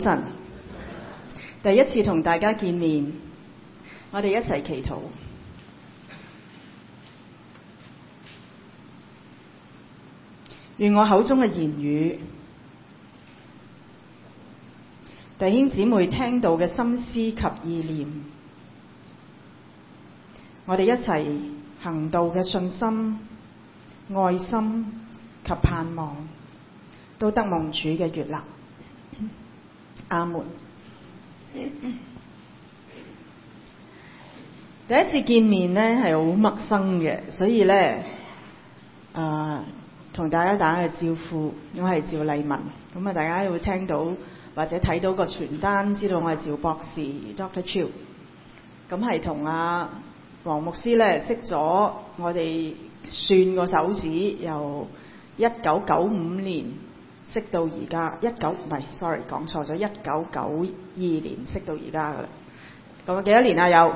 神，第一次同大家見面，我哋一齊祈禱。願我口中嘅言語，弟兄姊妹聽到嘅心思及意念，我哋一齊行道嘅信心、愛心及盼望，都得蒙主嘅悅納。阿門。第一次見面呢係好陌生嘅，所以呢，同大家打個招呼，我係趙麗文。咁啊，大家會聽到或者睇到個傳單，知道我係趙博士 Dr. Chiu。咁係同阿黃牧師呢識咗，我哋算個手指由1995年。識到而家，sorry 講錯咗，1992年識到而家噶啦。咁幾多年啊？有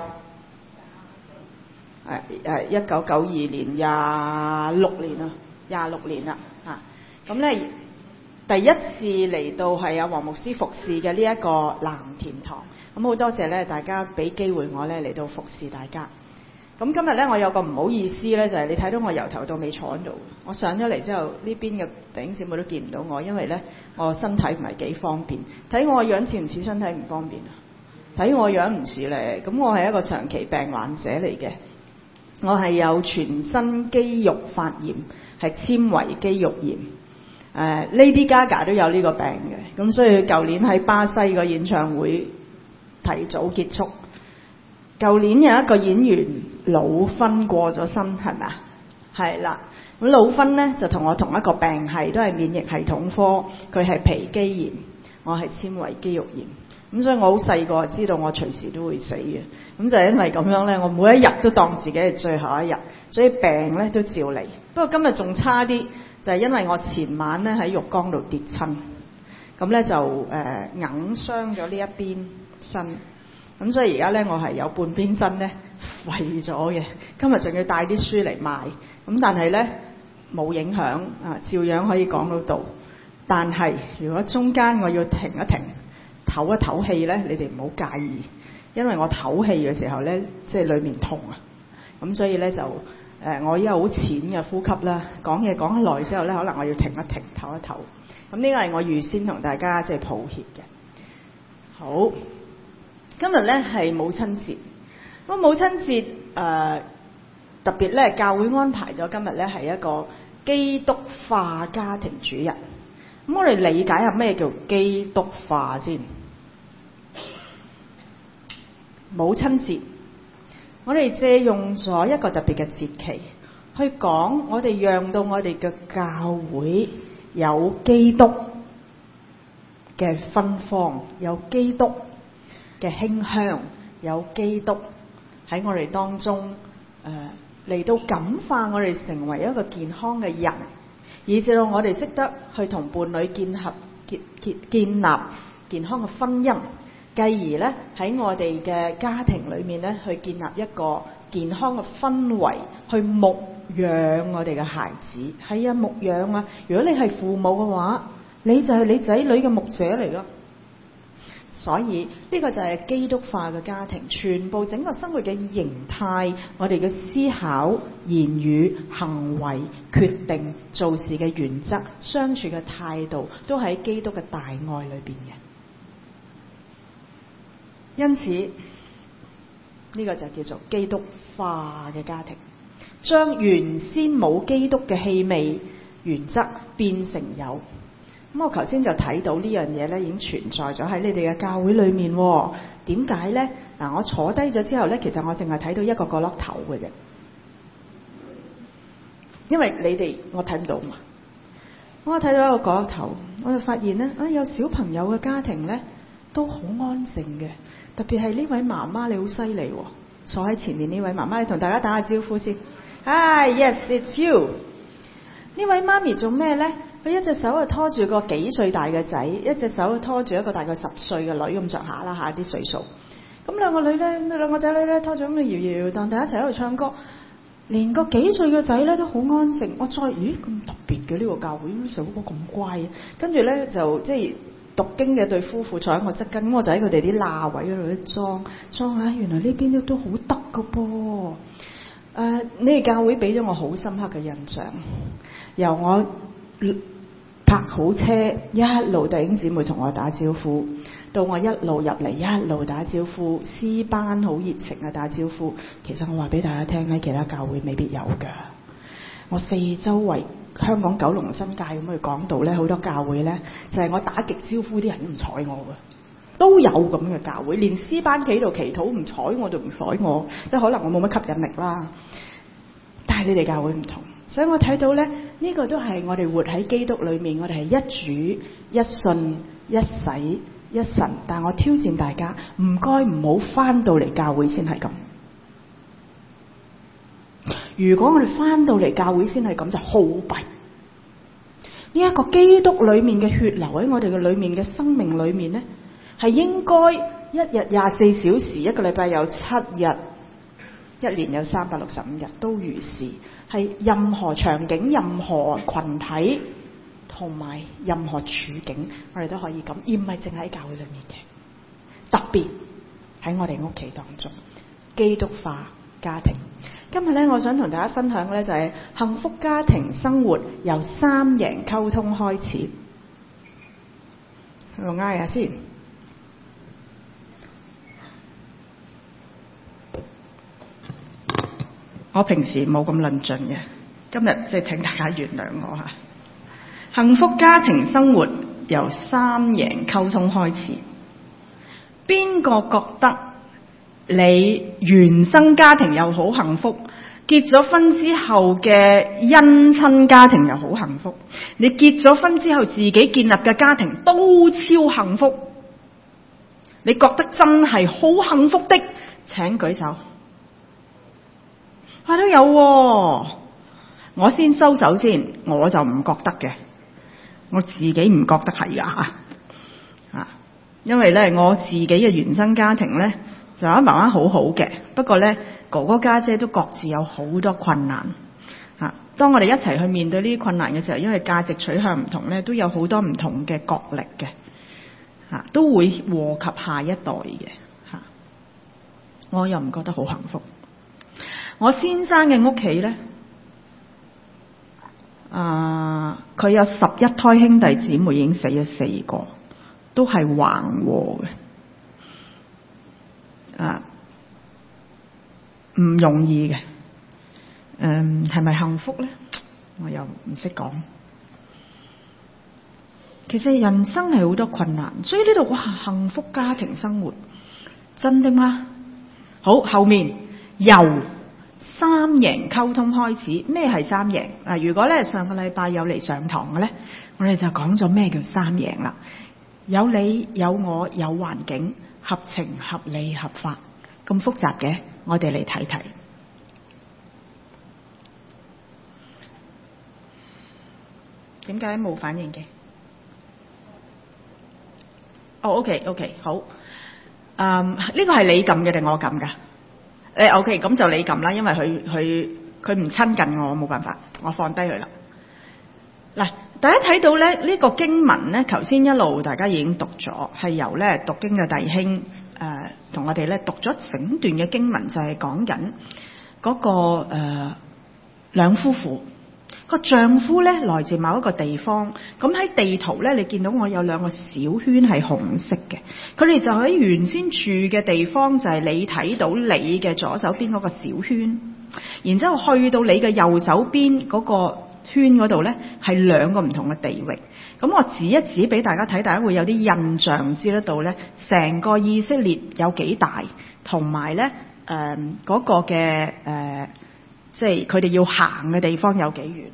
1992年26年啦，26年啦嚇。咁咧第一次嚟到係阿黃牧師服侍嘅呢一個藍田堂，咁好多謝咧大家俾機會我咧嚟到服侍大家。咁今日咧，我有個唔好意思咧，就係你睇到我由頭到尾坐喺度。我上咗嚟之後，呢邊嘅弟兄姊妹都見唔到我，因為咧我身體唔係幾方便。睇我樣似唔似身體唔方便啊？睇我樣唔似咧。咁我係一個長期病患者嚟嘅，我係有全身肌肉發炎，係纖維肌肉炎。Lady Gaga 都有呢個病嘅，咁所以舊年喺巴西個演唱會提早結束。舊年有一個演員魯芬過咗身，係咪啊？係啦，咁魯芬呢就同我同一個病系，都係免疫系統科，佢係皮肌炎，我係纖維肌肉炎。咁所以我好細個知道我隨時都會死嘅。咁就係因為咁樣呢，我每一日都當自己係最後一日，所以病呢都照嚟。不過今日仲差啲，就係因為我前晚呢喺浴缸度跌親，咁呢就硬傷咗呢一邊身。咁所以而家咧，我係有半邊身咧廢咗嘅。今日仲要帶啲書嚟賣，咁但係咧冇影響啊，照樣可以講到道。但係如果中間我要停一停，唞一唞氣咧，你哋唔好介意，因為我唞氣嘅時候咧，即係裏面痛啊。咁所以咧就我依家好淺嘅呼吸啦，講嘢講得耐之後咧，可能我要停一停，唞一唞。咁呢個係我預先同大家即係抱歉嘅。好。今日咧係母親節，咁母親節特別咧教會安排咗今日咧係一個基督化家庭主日。咁我哋理解下咩叫基督化先？母親節，我哋借用咗一個特別嘅節期去講，我哋讓到我哋嘅教會有基督嘅芬芳，有基督嘅馨香，有基督喺我哋當中嚟到感化我哋成為一個健康嘅人，以至到我哋識得去同伴侶建立健康嘅婚姻，繼而咧喺我哋嘅家庭裏面咧去建立一個健康嘅氛圍，去牧養我哋嘅孩子。係啊，牧養啊！如果你係父母嘅話，你就係你仔女嘅牧者嚟咯。所以呢個就係基督化嘅家庭，全部整個生活嘅形態，我哋嘅思考、言語、行為、決定、做事嘅原則、相處嘅態度，都喺基督嘅大愛裏邊嘅。因此呢個就叫做基督化嘅家庭，將原先冇基督嘅氣味、原則變成有。咁我頭先就睇到呢樣嘢咧，已經存在咗喺你哋嘅教會裏面。點解咧？嗱，我坐低咗之後咧，其實我淨係睇到一個角落頭嘅啫，因為你哋我睇唔到嘛。我睇到一個角落頭，我就發現咧，有小朋友嘅家庭咧都好安靜嘅，特別係呢位媽媽，你好犀利喎！坐喺前面呢位媽媽，你同大家打下招呼先。Hi, yes, it's you。呢位媽咪做咩咧？佢一隻手就拖住個幾歲大嘅仔，一隻手就拖住一個大概10歲嘅女咁上下啦嚇啲歲數。咁兩個女咧，兩個仔女咧拖住咁樣搖搖蕩蕩一齊喺度唱歌，連個幾歲嘅仔咧都好安靜。我再咁特別嘅呢個教會，啲細佬哥咁乖嘅。跟住咧就即係讀經嘅對夫婦坐喺我側跟，咁我就喺佢哋啲罅位嗰度裝下，原來呢邊都好得噶噃。呢個教會俾咗我好深刻嘅印象，由我泊好車一路弟兄姊妹同我打招呼，到我一路入嚟一路打招呼，詩班好熱情嘅打招呼。其實我話俾大家聽，喺其他教會未必有㗎。我四周圍香港九龍新界咁去講道咧，好多教會咧就係我打極招呼啲人都唔睬我㗎，都有咁嘅教會，連詩班企度祈禱唔睬我就唔睬我，即係可能我冇乜吸引力啦。但係你哋教會唔同，所以我睇到咧呢個都係我哋活喺基督裏面，我哋係一主一信一洗一神。但係我挑戰大家，唔該唔好翻到嚟教會先係咁。如果我哋翻到嚟教會先係咁，就好弊。呢一個基督裏面嘅血流喺我哋嘅裏面嘅生命裏面呢，係應該一日24小時，一個禮拜有7日，一年有365日都如是。係任何場景、任何群體同埋任何處境，我哋都可以咁，而唔係淨喺教會裏面嘅。特別喺我哋屋企當中，基督化家庭。今日咧，我想同大家分享嘅咧就係幸福家庭生活由3贏溝通開始。我嗌下先。我平時冇咁論盡嘅，今日即係請大家原諒我嚇。幸福家庭生活由3贏溝通開始。邊個覺得你原生家庭又好幸福，結咗婚之後嘅姻親家庭又好幸福，你結咗婚之後自己建立嘅家庭都超幸福，你覺得真係好幸福的，請舉手。我都有喎，我先收手先，我就唔覺得嘅，我自己唔覺得係㗎嚇，因為咧我自己嘅原生家庭咧就媽媽好好嘅，不過咧哥哥家姐都各自有好多困難嚇。當我哋一齊去面對呢啲困難嘅時候，因為價值取向唔同咧，都有好多唔同嘅角力嘅嚇，都會禍及下一代嘅嚇。我又唔覺得好幸福。我先生嘅屋企咧，佢有11胎兄弟姊妹，已經死咗4個，都係橫禍嘅，唔容易嘅。係咪幸福咧？我又唔識講。其實人生係好多困難，所以呢度哇，幸福家庭生活真的嗎？好，後面由3贏溝通開始。咩係3贏？如果咧上個禮拜有嚟上堂嘅咧，我哋就講咗咩叫3贏啦。有你有我有環境，合情合理合法。咁複雜嘅，我哋嚟睇睇。點解冇反應嘅？OK， 好。呢個係你撳嘅定我撳㗎？OK， 咁就你撳啦，因為佢唔親近我，冇辦法，我放低佢啦。嗱，大家睇到咧呢個經文咧，頭先一路大家已經讀咗，係由咧讀經嘅弟兄同我哋咧讀咗整段嘅經文，就係講緊嗰個兩夫婦。個丈夫咧來自某一個地方，咁喺地圖咧，你見到我有2個小圈係紅色嘅，佢哋就喺原先住嘅地方，就係你睇到你嘅左手邊嗰個小圈，然之後去到你嘅右手邊嗰個圈嗰度咧，係2個唔同嘅地域。咁我指一指俾大家睇，大家會有啲印象知得到咧，成個以色列有幾大，同埋咧嗰個嘅即係佢哋要行嘅地方有幾遠。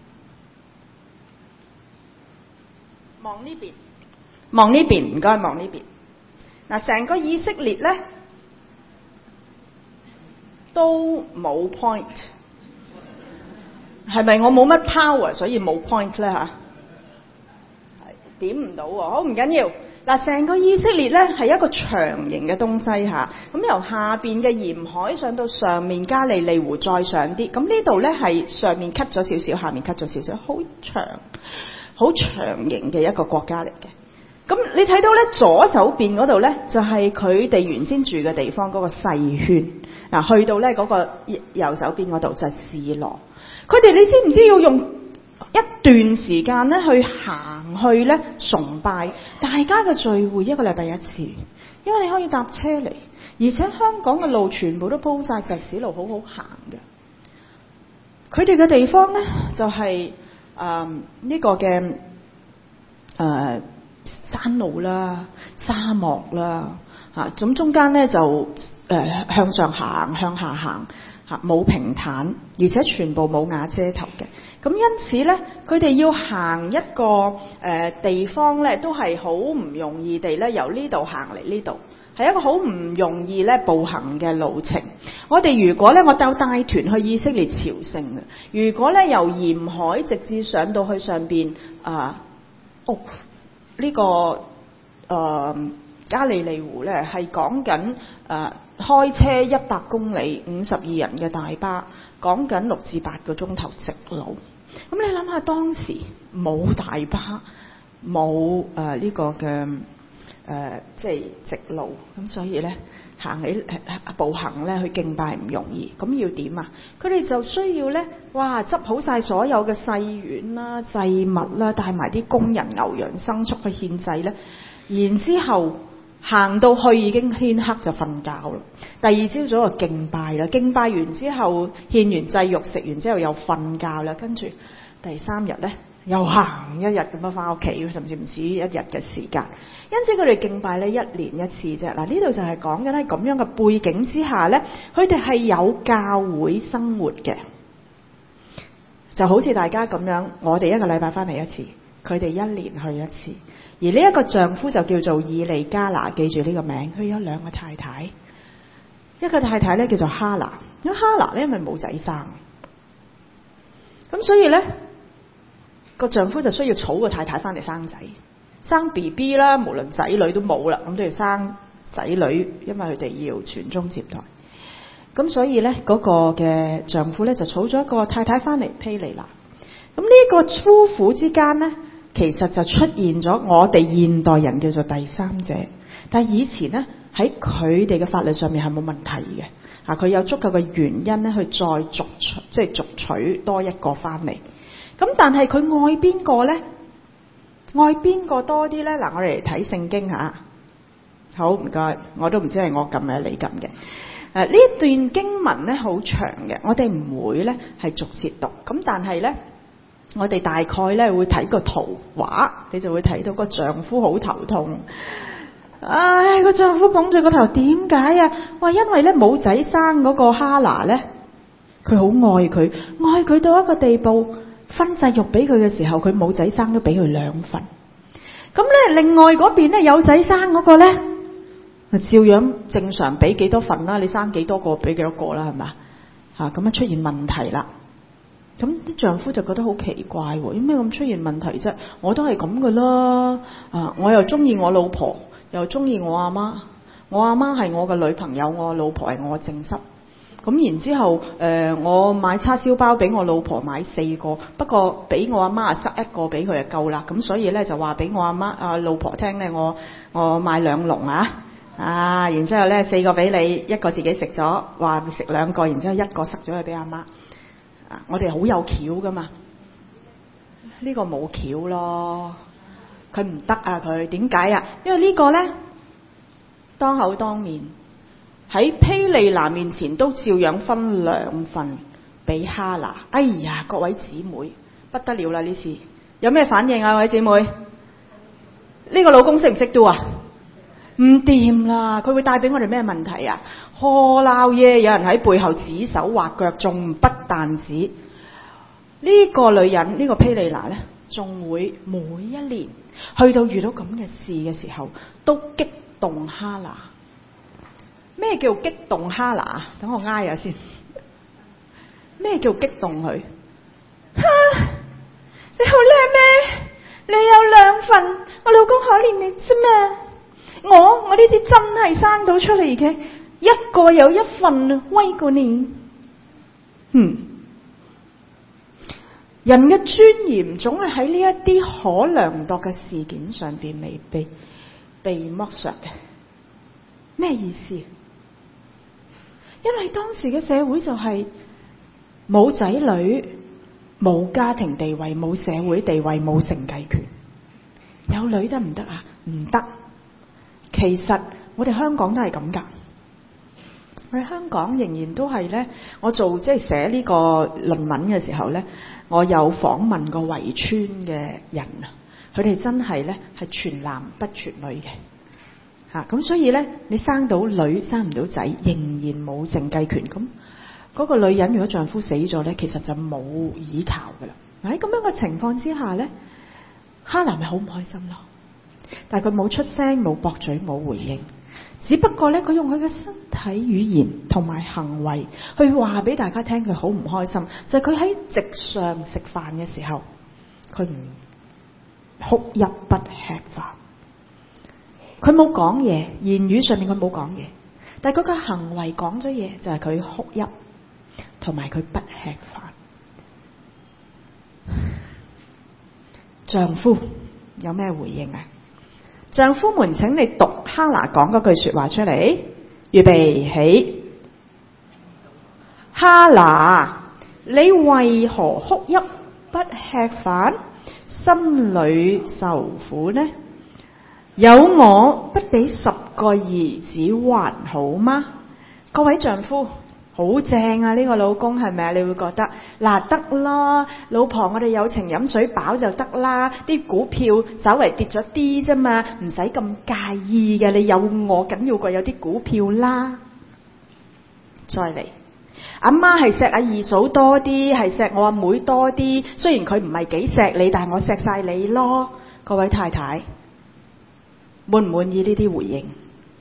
望呢邊，望呢邊，唔該，望呢邊。嗱，成個以色列咧都冇 point， 係咪我冇乜 power 所以冇 point 咧嚇？係點唔到喎，好唔緊要。嗱，成個以色列咧係一個長形嘅東西嚇，咁由下邊嘅鹽海上到上面加利利湖再上啲，咁呢度咧係上面 cut 咗少少，下面 cut 咗少少，好長型嘅一個國家嚟嘅。 咁你睇到咧，左手邊嗰度咧就係佢哋原先住嘅地方嗰個細圈。嗱，去到咧嗰個右手邊嗰度就係示羅。佢哋你知唔知要用一段時間咧去行去咧崇拜大家嘅聚會，一個禮拜一次，因為你可以搭車嚟，而且香港嘅路全部都鋪晒石屎路，好好行嘅。佢哋嘅地方咧就係呢個嘅山路啦、沙漠啦嚇，咁中間咧就向上行、向下行嚇，冇平坦，而且全部冇瓦遮頭嘅。咁因此咧，佢哋要行一個地方咧，都係好唔容易地咧，由呢度行嚟呢度，係一個好唔容易咧步行嘅路程。我哋如果咧，我帶團去以色列朝聖嘅，如果咧由鹽海直至上到去上邊呢個加利利湖咧，係講緊開車100公里52人嘅大巴，講緊6至8個鐘頭直路。咁你諗下，當時冇大巴，冇呢個嘅即係直路，咁所以咧步行咧去敬拜唔容易。咁要點啊？佢哋就需要咧，哇，執好晒所有嘅細軟啦、祭物啦，帶埋啲工人、牛羊牲畜去獻祭咧。然之後行到去已經天黑就瞓覺啦。第二朝早就敬拜啦，敬拜完之後獻完祭肉，食完之後又瞓覺啦。跟住第3日咧又行一日咁樣翻屋企，甚至唔止一日嘅時間。因此佢哋敬拜咧1年1次啫。嗱，呢度就係講緊喺咁樣嘅背景之下咧，佢哋係有教會生活嘅，就好似大家咁樣，我哋1個禮拜翻嚟1次，佢哋1年去1次。而呢一個丈夫就叫做以利加拿，記住呢個名。佢有2個太太，一個太太咧叫做哈拿，咁哈拿咧因為冇仔生，咁所以咧個丈夫就需要娶個太太翻嚟生仔，生 BB 啦，無論仔女都冇啦，咁都要生仔女，因為佢哋要傳宗接代。咁所以咧嗰個嘅丈夫咧就娶咗一個太太翻嚟披利拿。咁呢個夫婦之間咧，其實就出現咗我哋現代人叫做第三者，但係以前咧喺佢哋嘅法律上面係冇問題嘅。佢有足夠嘅原因咧去再續娶多一個翻嚟。咁但係佢愛邊個咧？愛邊個多啲咧？嗱，我哋嚟睇聖經吓。好，唔該，我都唔知係我撳嘅你撳嘅。呢段經文咧好長嘅，我哋唔會咧係逐節讀。咁但係咧，我哋大概咧會睇個圖畫，你就會睇到個丈夫好頭痛。唉，個丈夫捧住個頭，點解啊？哇，因為咧冇仔生嗰個哈拿咧，佢好愛佢，愛佢到一個地步，分祭肉俾佢嘅時候，佢冇仔生都俾佢2份。咁咧，另外嗰邊咧有仔生嗰個咧，照樣正常俾幾多份啦，你生幾多個俾幾多個啦，係咪？咁啊出現問題啦。咁啲丈夫就覺得好奇怪喎，點解咁出現問題啫？我都係咁噶啦，我又中意我老婆，又中意我阿媽，我阿媽係我嘅女朋友，我老婆係我嘅正室。咁然之後，我買叉燒包俾我老婆買4個，不過俾我阿媽塞1個俾佢就夠啦。咁所以咧就話俾我阿媽老婆聽咧，我買2籠然之後咧4個俾你，1個自己食咗，話食2個，然之後1個塞咗去俾阿媽。我哋好有橋噶嘛，呢個冇橋咯，佢唔得啊！佢點解啊？因為呢個呢，當口當面喺披利拿面前都照樣分2份俾哈拿。哎呀，各位姊妹不得了啦！呢次有咩反應啊？各位姊妹，呢個老公識唔識都啊？唔掂啦！佢會帶俾我哋咩問題啊？呵鬧嘢，有人喺背後指手畫腳，仲不但止呢個女人，呢個披利拿呢，仲會每一年去到遇到咁嘅事嘅時候，都激動哈拿。咩叫激動哈拿？等我挨下先。咩叫激動佢？你好叻咩？你有2份，我老公可憐你啫嘛。我呢啲真係生到出嚟嘅，1個有1份啊，威過你。 人嘅尊嚴總係喺呢一啲可量度嘅事件上邊未被剝削嘅。咩意思？因為當時嘅社會就係冇仔女、冇家庭地位、冇社會地位、冇承繼權。有女得唔得啊？唔得。其實我哋香港都係咁噶。我哋香港仍然都係咧，我做即係寫呢個論文嘅時候咧，我有訪問過圍村嘅人啊，佢哋真係咧係全男不全女嘅嚇，咁所以咧你生到女生唔到仔，仍然冇承繼權。咁嗰個女人如果丈夫死咗咧，其實就冇依靠噶啦。喺咁樣嘅情況之下咧，哈拿咪好唔開心咯。但係佢冇出聲，冇駁嘴，冇回應。只不過咧，佢用佢嘅身體語言同埋行為去話俾大家聽，佢好唔開心。就係佢喺席上食飯嘅時候，佢唔哭泣不吃飯。佢冇講嘢，言語上面佢冇講嘢，但係佢嘅行為講咗嘢，就係佢哭泣同埋佢不吃飯。丈夫有咩回應啊？丈夫們，請你讀哈拿講嗰句說話出嚟。預備起。哈拿，你為何哭泣不吃飯，心裏受苦呢？有我不比10個兒子還好嗎？各位丈夫，好正啊！呢個老公係咪啊？你會覺得嗱得啦，老婆我哋有情飲水飽就得啦，啲股票稍微跌咗啲啫嘛，唔使咁介意嘅。你有我緊要過有啲股票啦。再嚟，阿媽係錫阿二嫂多啲，係錫我阿妹多啲。雖然佢唔係幾錫你，但係我錫晒你咯。各位太太，滿唔滿意呢啲回應？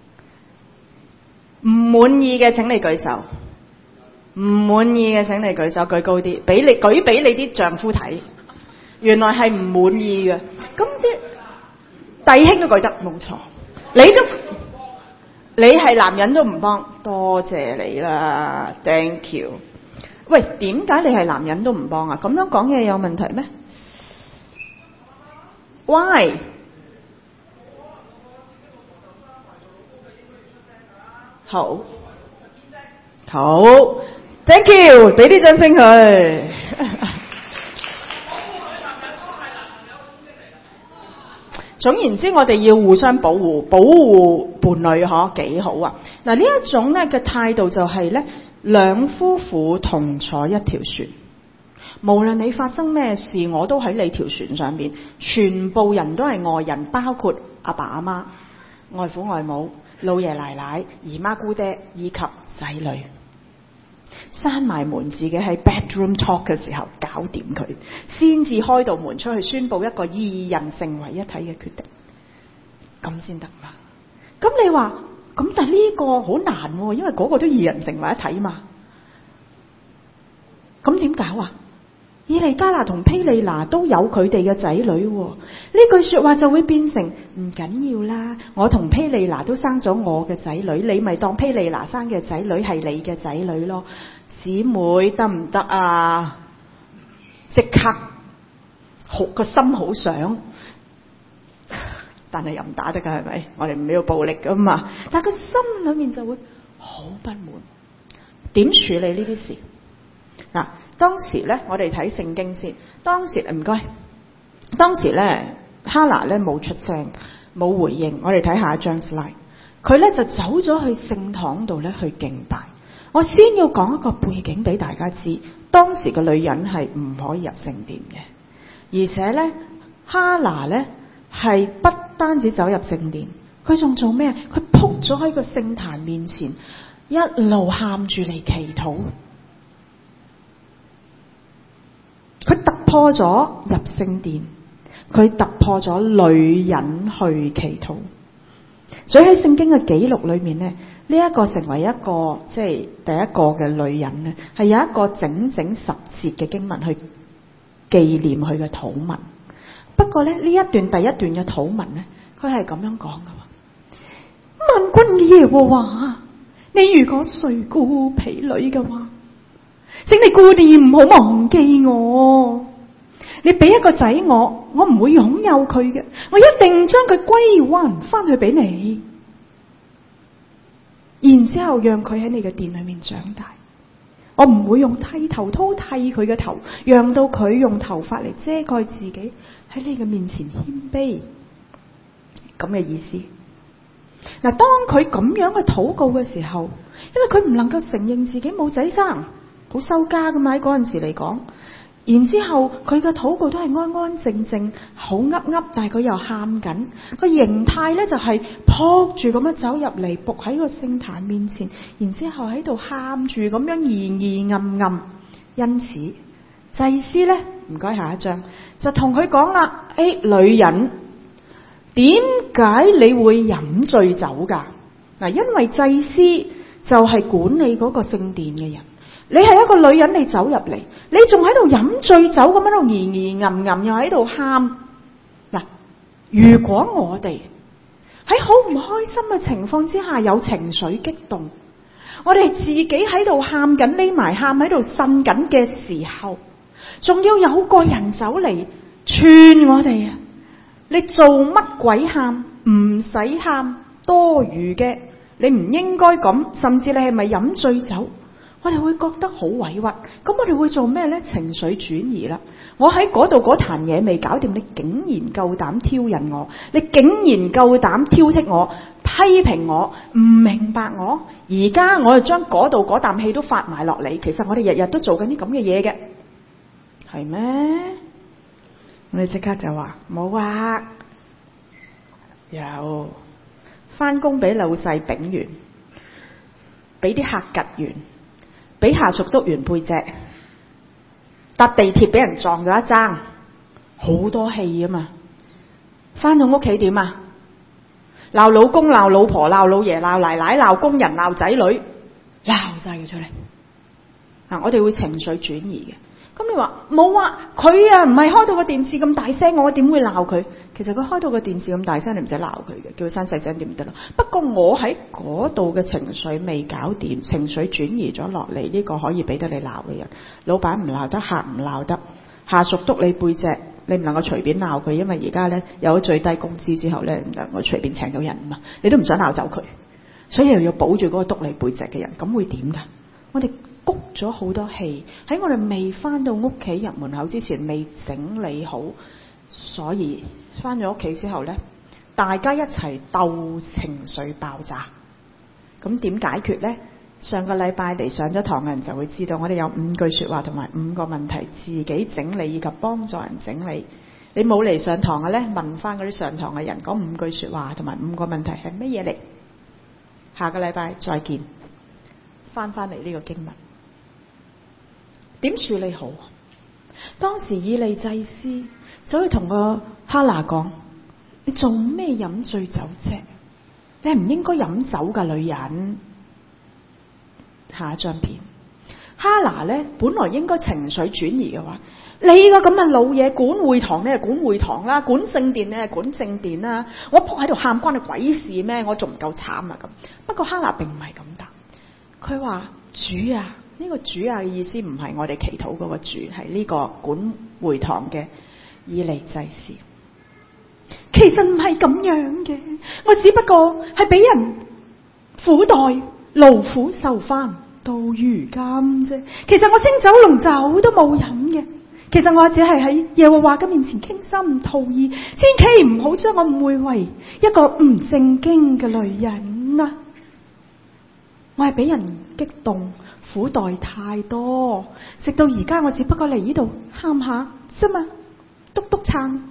唔滿意嘅請你舉手。唔滿意嘅請你舉手，舉高啲，舉俾你啲丈夫睇。原來係唔滿意嘅，咁啲弟兄都舉得冇錯。你係男人都唔幫，多謝你啦 ，thank you。喂，點解你係男人都唔幫啊？咁樣講嘢有問題咩 ？Why？ 好。Thank you， 俾啲掌聲佢。總言之，我哋要互相保護伴侶，幾好啊！嗱，呢一種咧嘅態度就係咧，兩夫婦同坐一條船，無論你發生咩事，我都喺你條船上面，全部人都係外人，包括阿爸阿媽、外父外母、老爺奶奶、姨媽姑爹以及仔女。閂埋門，自己喺 bedroom talk 嘅時候搞掂佢，先至開道門出去宣布一個二人成為一體嘅決定，咁先得嘛？咁你話咁，但係呢個好難喎，因為嗰個都二人成為一體嘛。咁點搞啊？以利加拿同披利拿都有佢哋嘅仔女喎，呢句說話就會變成唔緊要啦。我同披利拿都生咗我嘅仔女，你咪當披利拿生嘅仔女係你嘅仔女咯。姊妹得唔得啊？即刻好個心好想，但係又唔打得噶，係咪？我哋唔要暴力噶嘛。但係個心裏面就會好不滿。點處理呢啲事？嗱，當時咧，我哋睇聖經先。當時唔該，當時咧，哈拿咧冇出聲，冇回應。我哋睇下一張 slide， 佢咧就走咗去聖堂度咧去敬拜。我先要講一個背景俾大家知，當時嘅女人係唔可以入聖殿嘅，而且咧，哈拿咧係不單止走入聖殿，佢仲做咩？佢仆咗喺個聖壇面前，一路喊住嚟祈禱。佢突破咗入聖殿，佢突破咗女人去祈禱。所以喺聖經嘅記錄裏面咧，呢一個成為一個即係第一個嘅女人咧，係有一個整整10節嘅經文去紀念佢嘅禱文。不過咧，呢一段第一段嘅禱文咧，佢係咁樣講嘅：萬軍嘅耶和華，你如果垂顧婢女嘅話，請你顧念唔好忘記我。 你俾一個仔我唔會擁有佢嘅，我一定將佢歸還翻去俾你，然之後讓佢喺你嘅殿裏面長大。我唔會用剃頭刀剃佢嘅頭，讓到佢用頭髮嚟遮蓋自己，喺你嘅面前謙卑，咁嘅意思。嗱，當佢咁樣嘅禱告嘅時候，因為佢唔能夠承認自己冇仔生，好收家噶嘛，喺嗰陣時嚟講。然之後佢嘅禱告都係安安靜靜，好噏噏，但係佢又喊緊，個形態咧就係撲住咁樣走入嚟，伏喺個聖壇面前，然之後喺度喊住咁樣疑暗暗。因此祭司咧，唔該下一章就同佢講啦，女人，點解你會飲醉酒噶？嗱，因為祭司就係管理嗰個聖殿嘅人。你係一個女人，你走入嚟，你仲喺度飲醉酒咁喺度疑暗暗，又喺度喊。嗱，如果我哋喺好唔開心嘅情況之下有情緒激動，我哋自己喺度喊緊，匿埋喊喺度呻緊嘅時候，仲要有個人走嚟串我哋啊！你做乜鬼喊？唔使喊，多餘嘅，你唔應該咁，甚至你係咪飲醉酒？我哋會覺得好委屈，咁我哋會做咩呢？情緒轉移啦！我喺嗰度嗰壇嘢未搞掂，你竟然夠膽挑釁我，你竟然夠膽挑剔我、批評我、唔明白我，而家我就將嗰度嗰啖氣都發埋落嚟。其實我哋日日都做緊啲咁嘅嘢嘅，係咩？我哋即刻就話冇啊，有返工俾老細丙完，俾啲客吉完，俾下屬督完背脊，搭地鐵俾人撞咗一爭，好多氣啊嘛！返到屋企點啊？鬧老公、鬧老婆、鬧老爺、鬧奶奶、鬧工人、鬧仔女，鬧晒佢出嚟。我哋會情緒轉移嘅。咁你話冇啊？佢啊唔係開到個電視咁大聲，我點會鬧佢？其實佢開到個電視咁大聲，你唔使鬧佢嘅，叫佢閂細聲點唔得咯。不過我喺嗰度嘅情緒未搞掂，情緒轉移咗落嚟，呢個可以俾得你鬧嘅人，老闆唔鬧得，客唔鬧得，下屬督你背脊，你唔能夠隨便鬧佢，因為而家咧有咗最低工資之後咧，唔能夠隨便請到人嘛，你都唔想鬧走佢，所以又要保住嗰個督你背脊嘅人，咁會點㗎？我哋谷咗好多氣喺我哋未翻到屋企入門口之前未整理好，所以翻咗屋企之後呢，大家一齊鬥情緒爆炸。咁點解決呢？上個禮拜嚟上咗堂嘅人就會知道，我哋有5句說話同埋5個問題，自己整理以及幫助人整理。你冇嚟上堂嘅呢，問翻嗰啲上堂嘅人，講5句說話同埋5個問題係乜嘢嚟？下個禮拜再見。翻嚟呢個經文點處理好？當時以利祭司走去同個哈拿講：你做咩飲醉酒啫？你係唔應該飲酒㗎，女人。下一張片，哈拿呢本來應該情緒轉移嘅話，你個咁嘅老嘢管會堂呢，管會堂啦，管聖殿呢，管聖殿啦，我仆喺度喊關你鬼事咩？我仲唔夠慘啊咁。不過哈拿並唔係咁答。佢話主啊，呢個主啊嘅意思唔係我哋祈禱嗰個主，係呢個管會堂嘅以利祭司。其實唔係咁樣嘅，我只不過係俾人苦待，勞苦受翻到如今啫。其實我清酒濃酒都冇飲嘅，其實我只係喺耶和華嘅面前傾心吐意，千祈唔好將我誤會為一個唔正經嘅女人啊！我係俾人激動，苦待太多，直到而家我只不過嚟呢度喊下啫嘛，督督撐。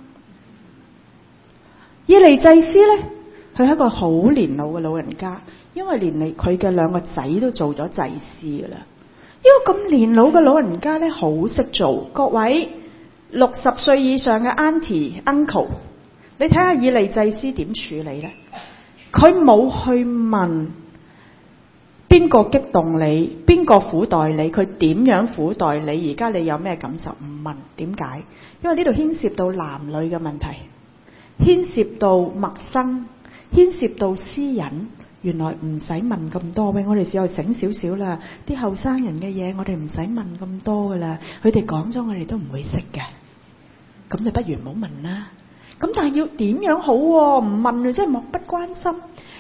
以利祭司呢，佢係一個好年老嘅老人家，因為連嚟佢嘅2個仔都做咗祭司噶啦。呢個咁年老嘅老人家呢，好識做。各位60歲以上嘅 auntie uncle， 你睇下以利祭司點處理呢？佢冇去問邊個激動你，邊個苦待你，佢點樣苦待你，而家你有咩感受？唔問。點解？因為呢度牽涉到男女嘅問題，牽涉到陌生，牽涉到私隱。原來唔使問咁多。喂，我哋試下醒少少啦，啲後生人嘅嘢我哋唔使問咁多噶啦，佢哋講咗我哋都唔會識嘅。 咁就不如唔好問啦。咁但係要點樣好喎？唔問即係漠不關心。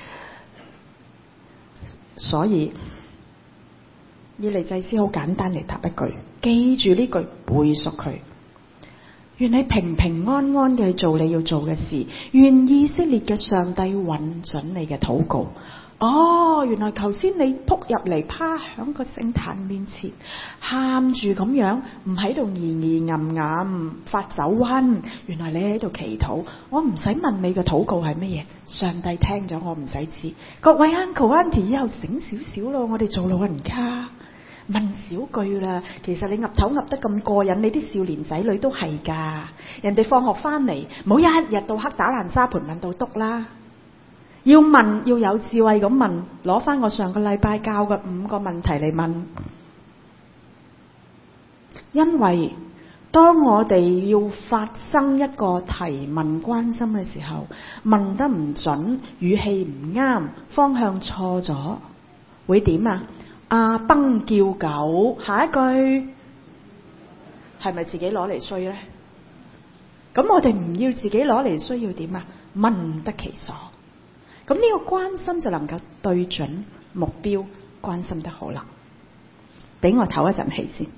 所以以利祭司好簡單嚟答一句，記住呢句，背熟佢。願你平平安安嘅去做你要做嘅事，願以色列嘅上帝允准你嘅禱告。哦，原來頭先你撲入嚟趴響個聖壇面前，喊住咁樣，唔喺度吟發酒瘟。原來你喺度祈禱，我唔使問你嘅禱告係乜嘢，上帝聽咗我唔使知。各位 uncle auntie 以後醒少少咯，我哋做老人家問少句啦。其實你岌頭岌得咁過癮，你啲少年仔女都係㗎。人哋放學翻嚟，唔好一日到黑打爛沙盤問到篤啦。要問要有智慧咁問，攞翻我上個禮拜教嘅5個問題嚟問。因為當我哋要發生一個提問關心嘅時候，問得唔準，語氣唔啱，方向錯咗，會點啊？阿崩叫狗，下一句係咪自己攞嚟衰呢？咁我哋唔要自己攞嚟衰，要點啊？問得其所。咁呢個關心就能夠對準目標，關心得好啦。俾我唞一陣氣先。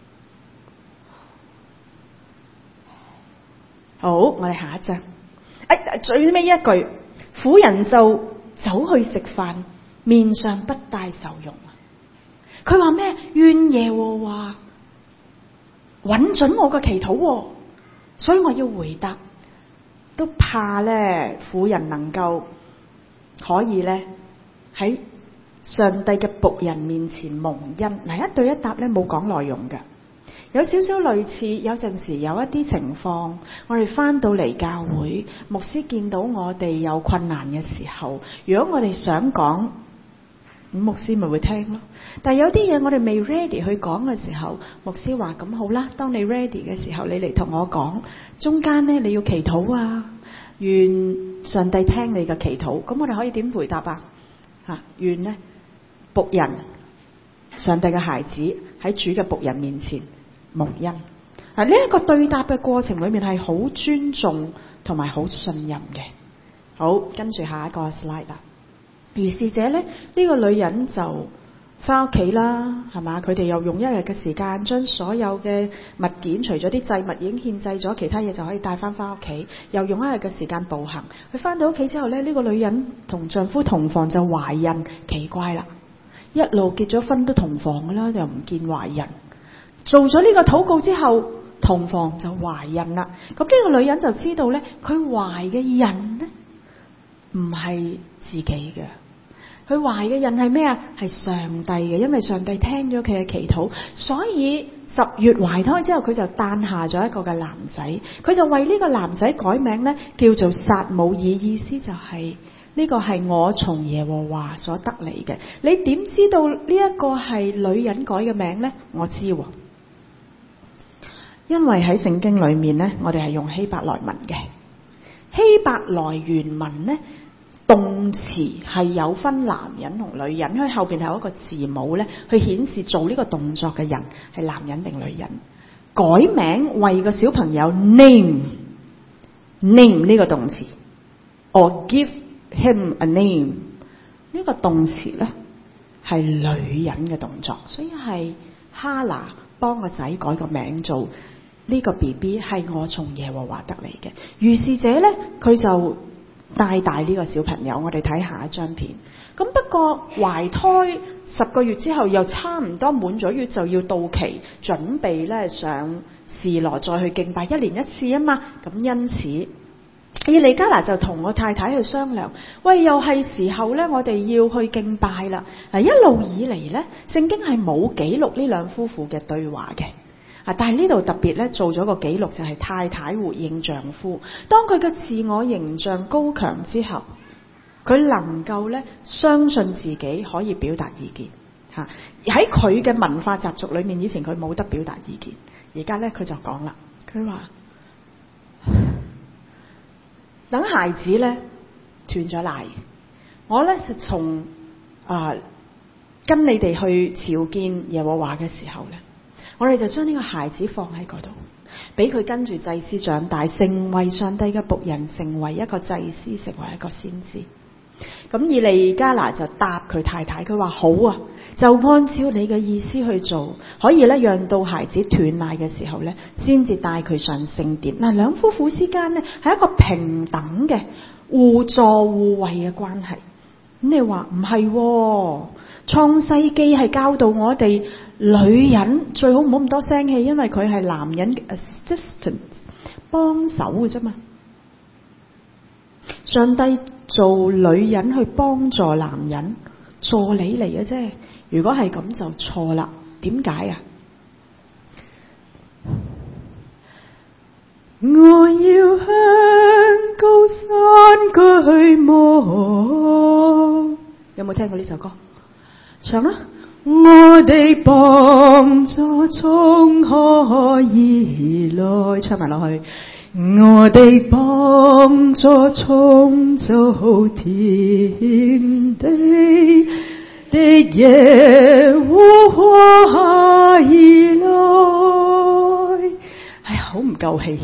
好，我哋下一章。最尾一句，婦人就走去食飯，面上不帶愁容。佢話咩？願耶和華允准我嘅祈禱，所以我要回答。都怕咧，婦人能夠可以咧喺上帝嘅僕人面前蒙恩。嗱，一對一答咧冇講內容嘅，有少少類似。有陣時有一啲情況，我哋翻到嚟教會，牧師見到我哋有困難嘅時候，如果我哋想講，咁牧師咪會聽咯。但係有啲嘢我哋未 ready 去講嘅時候，牧師話咁好啦，當你 ready 嘅時候，你嚟同我講。中間呢，你要祈禱啊，願上帝聽你嘅祈禱。咁我哋可以點回答啊？願呢僕人，上帝嘅孩子喺主嘅僕人面前蒙恩。呢一個對答嘅過程裏面係好尊重同埋好信任嘅。好，跟住下一個 slide 啦。如是者咧，呢個女人就翻屋企啦，係嘛？佢哋又用1日嘅時間將所有嘅物件，除咗啲祭物已經獻祭咗，其他嘢就可以帶翻屋企。又用1日嘅時間步行。佢翻到屋企之後咧，呢個女人同丈夫同房就懷孕，奇怪啦！一路結咗婚都同房噶啦，又唔見懷孕。做咗呢個禱告之後，同房就懷孕啦。咁呢個女人就知道咧，佢懷嘅孕咧唔係自己嘅。佢懷嘅人係咩啊？係上帝嘅，因為上帝聽咗佢嘅祈禱，所以10月懷胎之後，佢就誕下咗一個嘅男仔。佢就為呢個男仔改名咧，叫做撒母耳，意思就係呢個係我從耶和華所得嚟嘅。你點知道呢一個係女人改嘅名呢？我知，因為喺聖經裏面呢，我哋係用希伯來文嘅。希伯來原文呢，動詞係有分男人同女人，因為後邊係有一個字母咧，去顯示做呢個動作嘅人係男人定女人。改名為個小朋友 name 呢個動詞 ，or give him a name 呢個動詞咧係女人嘅動作，所以係哈拿幫個仔改個名做呢個 BB 係我從耶和華得嚟嘅。如是者咧，佢就帶大呢個小朋友。我哋睇下一張片。咁不過懷胎10個月之後，又差唔多滿咗月就要到期，準備咧上示羅再去敬拜，1年1次啊嘛。咁因此，以利加拿就同我太太去商量，喂，又係時候咧，我哋要去敬拜啦。嗱，一路以嚟咧，聖經係冇記錄呢兩夫婦嘅對話嘅。但係呢度特別咧做咗個記錄，就係太太回應丈夫，當佢嘅自我形象高強之後，佢能夠咧相信自己可以表達意見嚇。喺佢嘅文化習俗裏面，以前佢冇得表達意見，而家咧佢就講啦，佢話等孩子咧斷咗奶，我咧就從跟你哋去朝見耶和華嘅時候咧，我哋就將呢個孩子放喺嗰度。 俾佢跟住祭司長大，成為上帝嘅僕人，成為一個祭司，成為一個先知。咁以利加拿就答佢太太，佢話好啊，就按照你嘅意思去做，可以咧讓到孩子斷奶嘅時候咧，先至帶佢上聖殿。嗱，兩夫婦之間咧係一個平等嘅互助互惠嘅關係。咁你話唔係？創世記係教導我哋女人最好唔好咁多聲氣，因為佢係男人嘅 assistant 幫手嘅啫嘛。上帝做女人去幫助男人，助理嚟嘅啫。如果係咁就錯啦。點解啊？我要向高山舉目，有冇聽過呢首歌？唱啦！我的幫助從何而來？唱埋落去。我的幫助從造天地的耶和華而來。哎呀，好唔夠氣！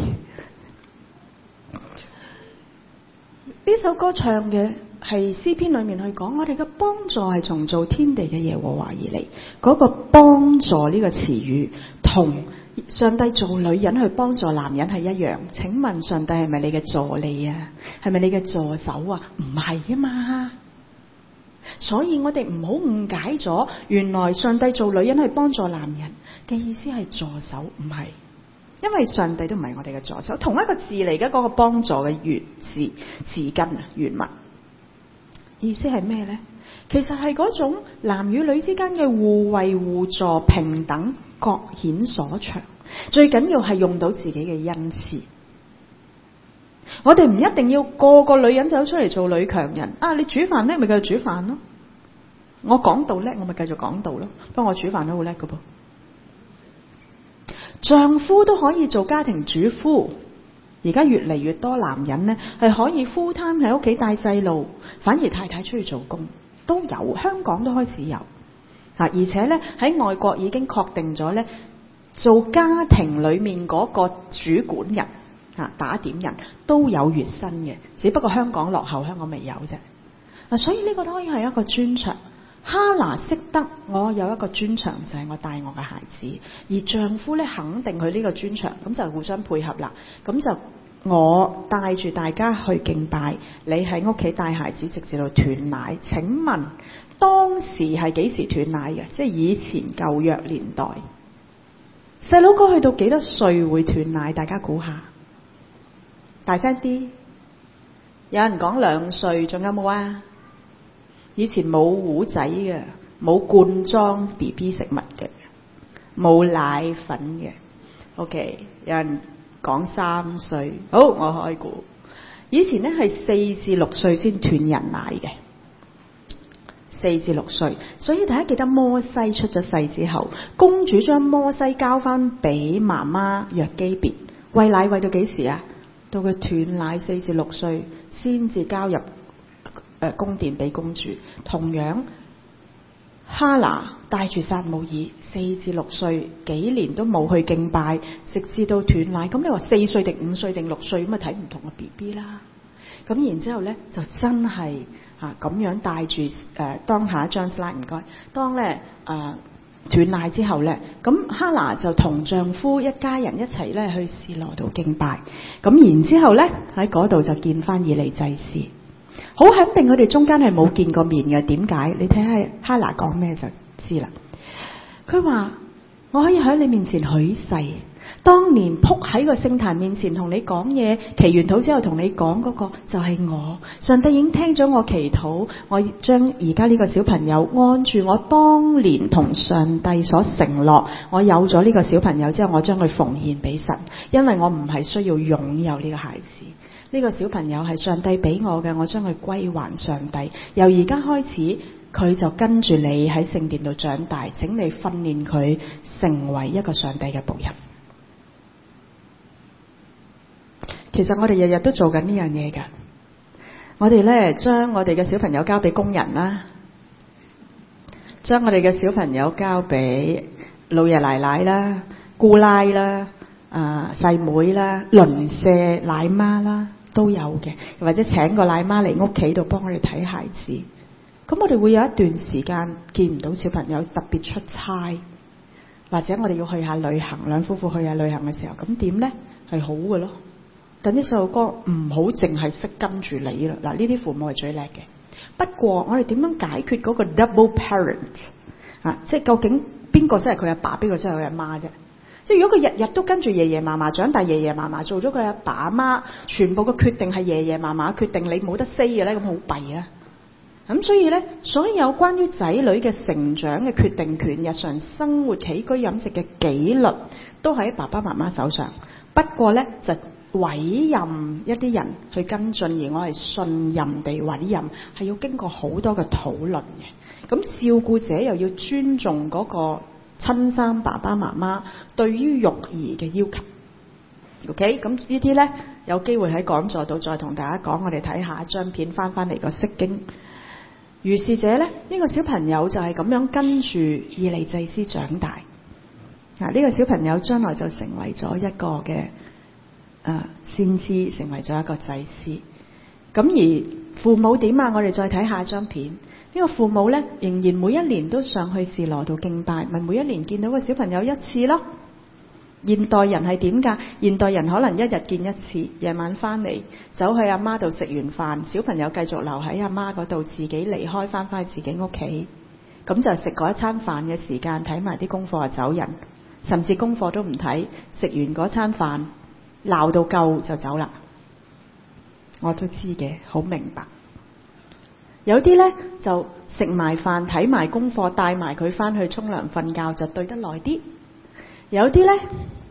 呢首歌唱嘅係詩篇裏面去講，我哋嘅幫助係從造天地嘅耶和華而嚟。嗰個幫助呢個詞語同上帝做女人去幫助男人係一樣。請問上帝係咪你嘅助理啊？係咪你嘅助手啊？唔係啊嘛。所以我哋唔好誤解咗，原來上帝做女人去幫助男人嘅意思係助手，唔係。因為上帝都唔係我哋嘅助手，同一個字嚟嘅，嗰個幫助嘅原字根啊，原文意思係咩呢？其實係嗰種男與女之間嘅互惠互助、平等、各顯所長。最緊要係用到自己嘅恩賜。我哋唔一定要個個女人走出嚟做女強人啊！你煮飯叻咪繼續煮飯咯，我講道叻我咪繼續講道咯。不過我煮飯都好叻㗎噃。丈夫都可以做家庭主夫，而家越嚟越多男人呢係可以 full time 喺屋企帶細路，反而太太出去做工都有，香港都開始有而且呢喺外國已經確定咗呢，做家庭裏面嗰個主管人打點人都有月薪嘅，只不過香港落後，香港未有啫。所以呢個都可以係一個專長。哈拿識得我有一個專長，就係我帶我嘅孩子，而丈夫咧肯定佢呢個專長，咁就互相配合啦。咁就我帶住大家去敬拜，你喺屋企帶孩子直至到斷奶。請問當時係幾時斷奶嘅？即係以前舊約年代，細佬哥去到幾多歲會斷奶？大家估下，大聲啲。有人講2歲，仲有冇啊？以前冇糊仔嘅，冇罐裝 BB 食物嘅，冇奶粉嘅。OK， 有人講3歲，好，我開估。以前呢係4至6歲先斷人奶嘅，4至6歲。所以大家記得摩西出咗世之後，公主將摩西交翻俾媽媽約基別，餵奶餵到幾時啊？到佢斷奶4至6歲先至交入宮殿俾公主。同樣哈拿帶住撒母耳4至6歲幾年都冇去敬拜，直至到斷奶。咁你話4歲定5歲定6歲咁啊？睇唔同嘅 BB 啦。咁然之後咧就真係咁樣帶住當下一張 slide 唔該。當咧斷奶之後咧，咁哈拿就同丈夫一家人一齊咧去示羅度敬拜。咁然之後咧喺嗰度就見翻以利祭司。好肯定佢哋中間係冇見過面嘅。點解？你睇下哈拿講咩就知啦。佢話我可以喺你面前許誓，當年仆喺個聖壇面前同你講嘢，祈完禱之後同你講嗰個就係我。上帝已經聽咗我祈禱，我將而家呢個小朋友按住我當年同上帝所承諾，我有咗呢個小朋友之後，我將佢奉獻俾神，因為我唔係需要擁有呢個孩子。呢個小朋友係上帝俾我嘅，我將佢歸還上帝。由而家開始，佢就跟住你喺聖殿度長大，請你訓練佢成為一個上帝嘅僕人。其實我哋日日都做緊呢樣嘢㗎。我哋呢將我哋嘅小朋友交俾工人啦，將我哋嘅小朋友交俾老爺奶奶啦、姑奶啦、 細妹啦、鄰舍奶媽啦都有嘅，或者請個奶媽嚟屋企度幫我哋睇孩子。咁我哋會有一段時間見唔到小朋友，特別出差，或者我哋要去下旅行，兩夫婦去下旅行嘅時候，咁點呢？係好嘅咯。等啲細路哥唔好淨係識跟住你啦。嗱，呢啲父母係最叻嘅。不過我哋點樣解決嗰個 double parent 啊？即係究竟邊個真係佢阿爸，邊個真係佢阿媽啫？即係如果佢日日都跟住爺爺嫲嫲長大，爺爺嫲嫲做咗佢阿爸阿媽，全部嘅決定係爺爺嫲嫲決定，你冇得 say 嘅咧，咁好弊啊！咁所以咧，所有關於仔女嘅成長嘅決定權、日常生活起居飲食嘅紀律，都喺爸爸媽媽手上。不過咧，就委任一啲人去跟進，而我係信任地委任，係要經過好多嘅討論嘅。咁照顧者又要尊重嗰個親生爸爸媽媽對於育兒嘅要求。OK， 咁呢啲呢，有機會喺講座度再同大家講。我哋睇下一張片，翻嚟個釋經。如是者呢，呢個小朋友就係咁樣跟住以利祭司長大。呢個小朋友將來就成為咗一個嘅先知，成為咗一個祭司。咁而父母點啊？我哋再睇下一張片。呢個父母呢，仍然每一年都上去示羅度敬拜，咪每一年見到個小朋友一次咯。現代人係點㗎？現代人可能一日見一次，夜晚翻嚟走去阿媽度食完飯，小朋友繼續留喺阿媽嗰度，自己離開翻返去自己屋企，咁就食嗰一餐飯嘅時間，睇埋啲功課就走人，甚至功課都唔睇，食完嗰餐飯鬧到夠就走啦。我都知嘅，好明白。有啲呢，就食埋飯睇埋功課，帶埋佢翻去沖涼瞓覺就對得耐啲。有啲呢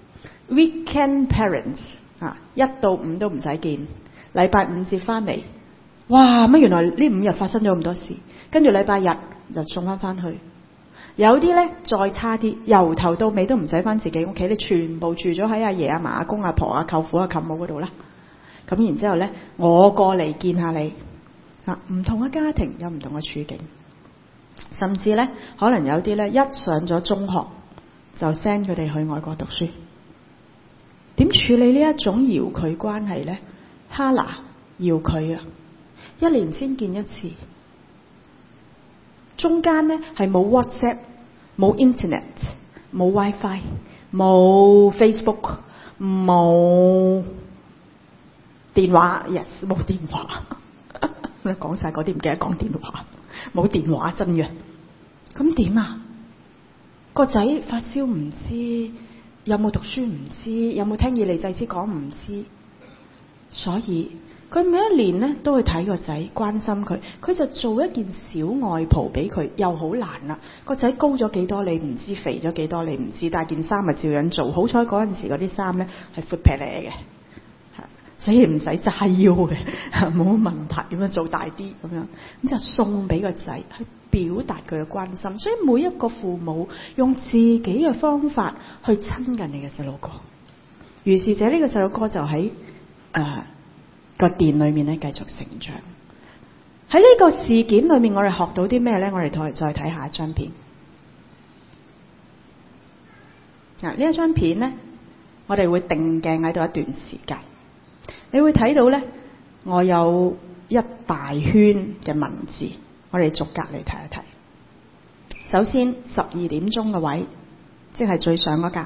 weekend parents 1到5都唔使見，禮拜5節翻嚟，哇乜原來呢5日發生咗咁多事，跟住禮拜日就送翻去。有啲呢再差啲，由頭到尾都唔使翻自己屋企，你全部住咗喺阿爺阿嫲阿公阿婆阿舅父阿舅母嗰度啦。咁然之後呢，我過嚟見下你。唔同嘅家庭有唔同嘅處境，甚至呢，可能有啲呢，一上咗中學就 send 佢哋去外國讀書。點處理呢一種遙距關係呢？哈拿遙距啊，1年先見一次，中間呢係冇 WhatsApp、冇 Internet、冇 WiFi、冇 Facebook、冇電話 ，yes 冇電話。講晒嗰啲唔記得講電話，冇電話真嘅。咁點啊？個仔發燒唔知，有冇讀書唔知，有冇聽以利祭司講唔知。所以佢每一年呢都會睇個仔，關心佢。佢就做一件小外袍俾佢，又好難啦。個仔高咗幾多你唔知，肥咗幾多你唔知，但係件衫咪照樣做。好彩嗰陣時嗰啲衫呢係闊劈嚟嘅。所以唔使揸腰嘅，冇乜問題，咁樣做大啲咁樣，咁就送俾個仔去表達佢嘅關心。所以每一個父母用自己嘅方法去親近你嘅細路哥。如是者呢個細路哥就喺個殿裏面咧繼續成長。喺呢個事件裏面，我哋學到啲咩呢？我哋再睇下一張片。呢一張片呢，我哋會定鏡喺度一段時間。你會睇到呢，我有一大圈嘅文字，我哋逐格嚟睇一睇。首先12點鐘嘅位，即係最上嗰格，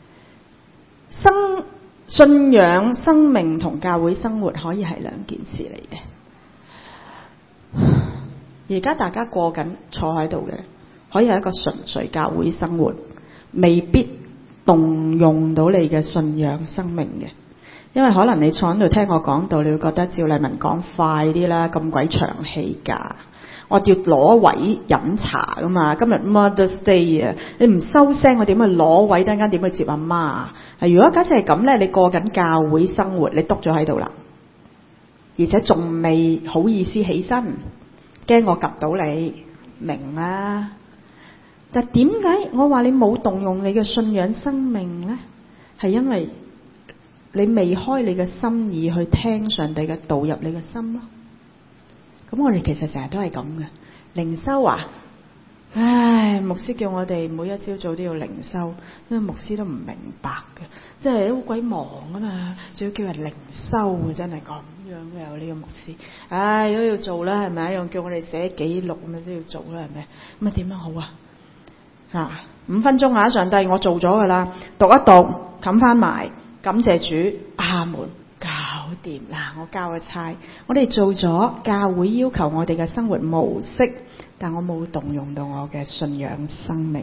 信仰、生命同教會生活可以係兩件事嚟嘅。而家大家過緊坐喺度嘅，可以係一個純粹教會生活，未必動用到你嘅信仰生命嘅。因為可能你坐喺度聽我講道，你會覺得趙麗文講快啲啦，咁鬼長氣㗎。我要攞位飲茶㗎嘛，今日 Mother's Day 啊，你唔收聲，我點去攞位？等間點去接阿媽啊？如果假設係咁呢，你過緊教會生活，你篤咗喺度啦，而且仲未好意思起身，驚我及到你，明啦。但點解我話你冇動用你嘅信仰生命呢？係因為你未開你嘅心意去聽上帝嘅道入你嘅心咯。咁我哋其實成日都係咁嘅。靈修啊， 唉，牧師叫我哋每一朝早都要靈修，因為牧師都唔明白嘅，即係好鬼忙啊嘛，仲要叫人靈修啊，真係咁樣嘅有呢個牧師。唉，都要做啦，係咪？又叫我哋寫記錄咁啊，都要做啦，係咪？咁啊點樣好啊？5分鐘啊，上帝我做咗噶啦，讀一讀，冚翻埋，感謝主，阿門，搞掂啦，我交咗差，我哋做咗教會要求我哋嘅生活模式。但我冇動用到我嘅信仰生命。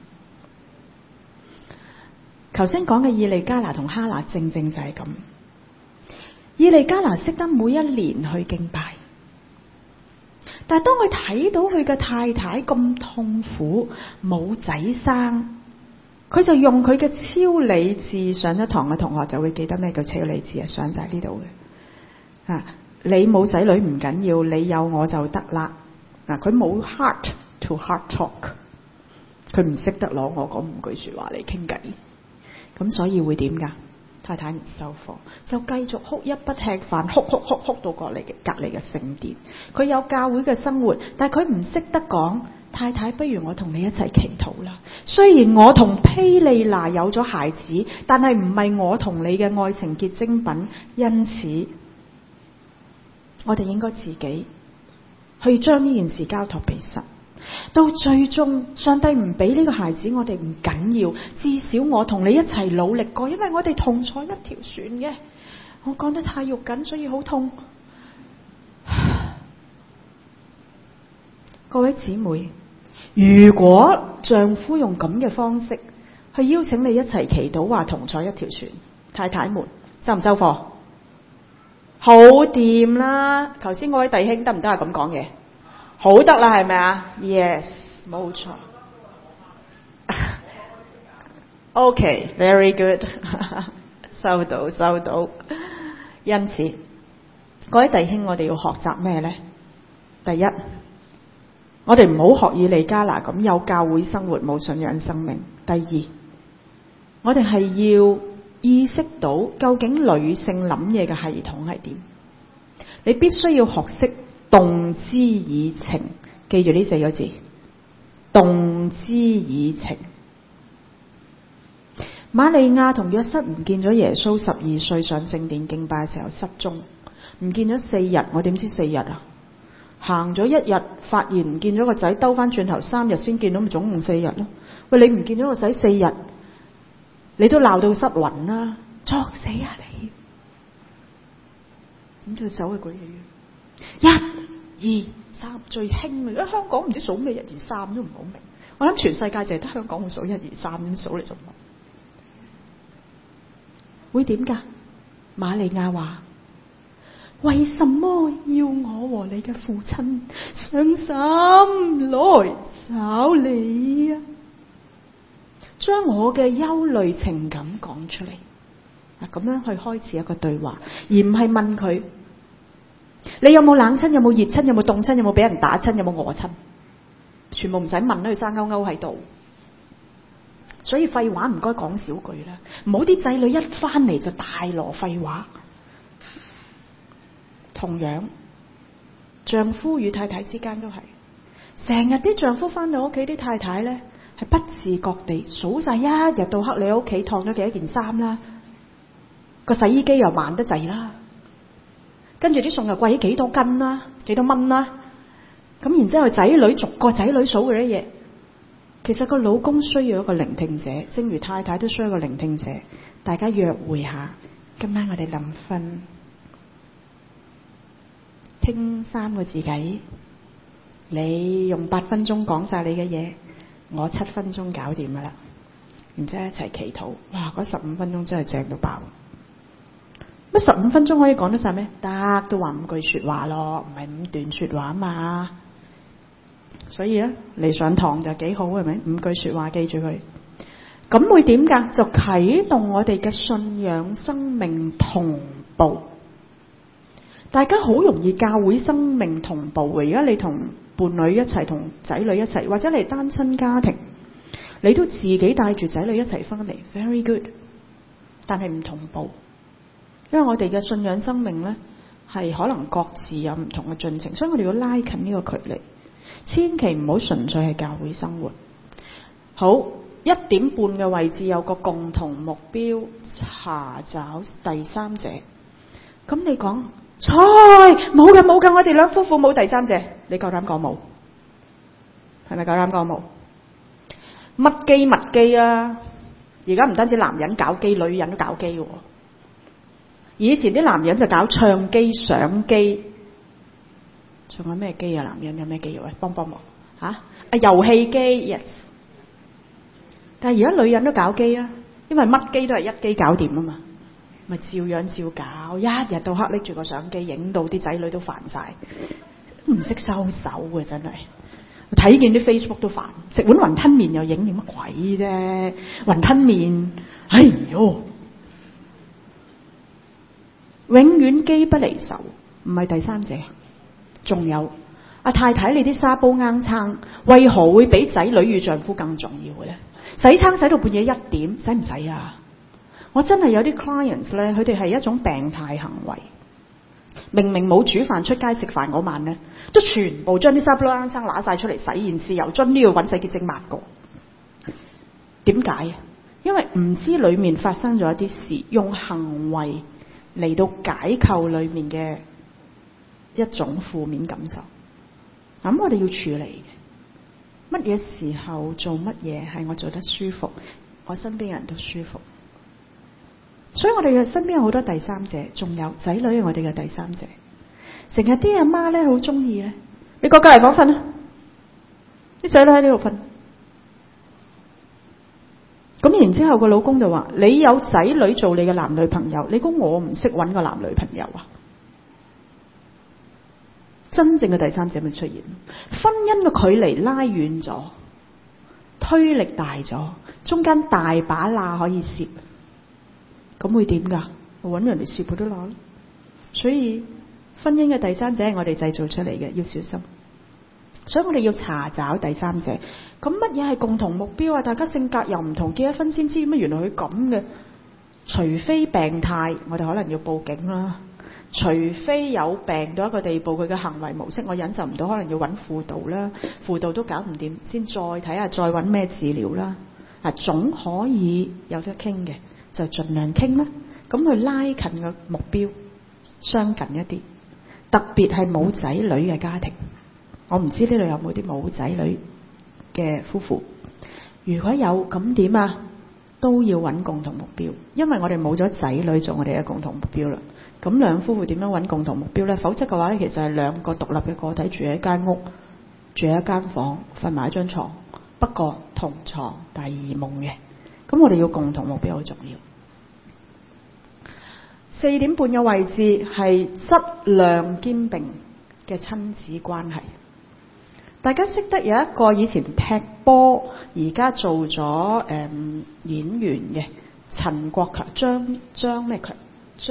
頭先講嘅以利加拿同哈拿正正就係咁。以利加拿識得每一年去敬拜，但係當佢睇到佢嘅太太咁痛苦冇仔生，佢就用佢嘅超理智，上一堂嘅同學就會記得咩叫超理智啊，上就喺呢度嘅。你冇仔女唔緊要，你有我就得啦。佢冇 heart to heart talk， 佢唔識得攞我嗰5句說話嚟傾偈，咁所以會點㗎？太太唔收貨，就繼續哭，一不吃飯，哭到隔離嘅聖殿。佢有教會嘅生活，但係佢唔識得講，太太不如我同你一齊祈禱啦。雖然我同披利拿有咗孩子，但係唔係我同你嘅愛情結晶品，因此我哋應該自己去將呢件事交託俾神，到最終上帝唔俾呢個孩子，我哋唔緊要，至少我同你一齊努力過，因為我哋同坐一條船嘅。我講得太肉緊，所以好痛。各位姊妹，如果丈夫用咁嘅方式去邀請你一齊祈禱，話同坐一條船，太太們收唔收貨？好掂啦！頭先嗰位弟兄得唔得啊？咁講嘢好得啦，係咪啊 ？Yes， 冇錯。OK，very good， 收到。因此，各位弟兄，我哋要學習咩呢？第一，我哋唔好學以利加拿咁有教會生活冇信仰生命。第二，我哋係要意識到究竟女性諗嘢嘅系統係點？你必須要學識動之以情，記住呢4個字，動之以情。瑪利亞同約瑟唔見咗耶穌12歲上聖殿敬拜嘅時候失蹤，唔見咗4日，我點知4日啊？行咗1日，發現唔見咗個仔，兜翻轉頭3日先見到，咪總共4日咯。喂，你唔見咗個仔4日，你都鬧到失魂啦，作死啊你！咁就走去鬼戲院，1、2、3最興啊！香港唔知數咩1、2、3都唔好明。我諗全世界淨係得香港會數1、2、3，點數嚟做乜？會點㗎？瑪利亞話：為什麼要我和你嘅父親傷心來找你啊？將我嘅憂慮情感講出嚟。咁樣去開始一個對話，而唔係問佢你有冇冷親，有冇熱親，有冇凍親，有冇俾人打親，有冇餓親，全部唔使問啦，佢生勾勾喺度。所以廢話唔該講少句啦，唔好啲仔女一翻嚟就大籮廢話。同樣，丈夫與太太之間都係，成日啲丈夫翻到屋企，啲太太呢係不自覺地數晒一日到黑你喺屋企燙咗幾多件衫啦，個洗衣機又慢得滯啦，跟住啲餸又貴幾多斤啦，幾多蚊啦，咁然之後仔女逐個仔女數嗰啲嘢。其實個老公需要一個聆聽者，正如太太都需要一個聆聽者。大家約會下，今晚我哋臨瞓傾3個字偈，你用8分鐘講晒你嘅嘢，我7分鐘搞掂噶啦，然之後一齊祈禱。哇！嗰15分鐘真係正到爆。乜15分鐘可以講得晒咩？得，都話5句說話咯，唔係5段說話嘛。所以咧嚟上堂就幾好，係咪？5句說話記住佢，咁會點㗎？就啟動我哋嘅信仰生命同步。大家好容易教會生命同步。而家你同伴侶一齊，同仔女一齊，或者你單親家庭，你都自己帶住仔女一齊翻嚟 ，very good。但係唔同步，因為我哋嘅信仰生命咧係可能各自有唔同嘅進程，所以我哋要拉近呢個距離。 千祈唔好純粹係教會生活。好，1點半嘅位置有個共同目標，查找第三者。咁你講，冇㗎，我哋兩夫婦冇第三者，你夠膽講冇？係咪夠膽講冇？乜機啊！而家唔單止男人搞基，女人都搞基喎。以前啲男人就搞唱機、相機，仲有咩機啊？男人有咩機啊？喂，幫忙嚇！遊戲機 yes， 但係而家女人都搞機啊，因為乜機都係一機搞掂啊嘛，咪照樣照搞，一日到黑拎住個相機，影到啲仔女都煩晒，唔識收手嘅真係。睇見啲 Facebook 都煩，食碗雲吞麵又影乜鬼啫？雲吞麵，哎喲，永遠機不離手，唔係第三者。仲有阿太太，你啲沙煲罌罉，為何會比仔女與丈夫更重要嘅咧？洗餐洗到半夜1點，使唔使啊？我真係有啲 clients 咧，佢哋係一種病態行為。明明冇煮飯出街食飯嗰晚咧，都全部將啲沙煲罌罉揦晒出嚟洗，然豉油樽都要揾洗潔精抹過。點解啊？因為唔知裏面發生咗一啲事，用行為嚟到解構裏面嘅一種負面感受。咁我哋要處理嘅，乜嘢時候做乜嘢係我做得舒服，我身邊人都舒服。所以我哋嘅身邊有好多第三者，仲有仔女係我哋嘅第三者。成日啲阿媽咧好中意咧，你過隔離房瞓啦，啲仔女喺呢度瞓。咁然之後個老公就話：你有仔女做你嘅男女朋友，你估我唔識揾個男女朋友啊？真正嘅第三者咪出現，婚姻嘅距離拉遠咗，推力大咗，中間大把罅可以攝。咁會點㗎？我揾人嚟攝佢都攞。所以婚姻嘅第三者係我哋製造出嚟嘅，要小心。所以我哋要查找第三者。咁乜嘢係共同目標啊？大家性格又唔同，結咗婚先知乜原來佢咁嘅。除非病態，我哋可能要報警啦。除非有病到一個地步，佢嘅行為模式我忍受唔到，可能要揾輔導啦。輔導都搞唔掂，先再睇下，再揾咩治療啦。總可以有得傾嘅。就盡量傾啦，咁去拉近個目標，相近一啲。特別係冇仔女嘅家庭，我唔知呢度有冇啲冇仔女嘅夫婦。如果有咁點啊？都要揾共同目標，因為我哋冇咗仔女做我哋嘅共同目標啦。咁兩夫婦點樣揾共同目標呢？否則嘅話咧，其實係兩個獨立嘅個體住喺一間屋，住喺一間房，瞓埋一張床，不過同床但係異夢嘅。咁我哋要共同目標好重要。4點半嘅位置係質量兼併嘅親子關係。大家識得有一個以前踢波，而家做咗演員嘅陳國強，張咩強？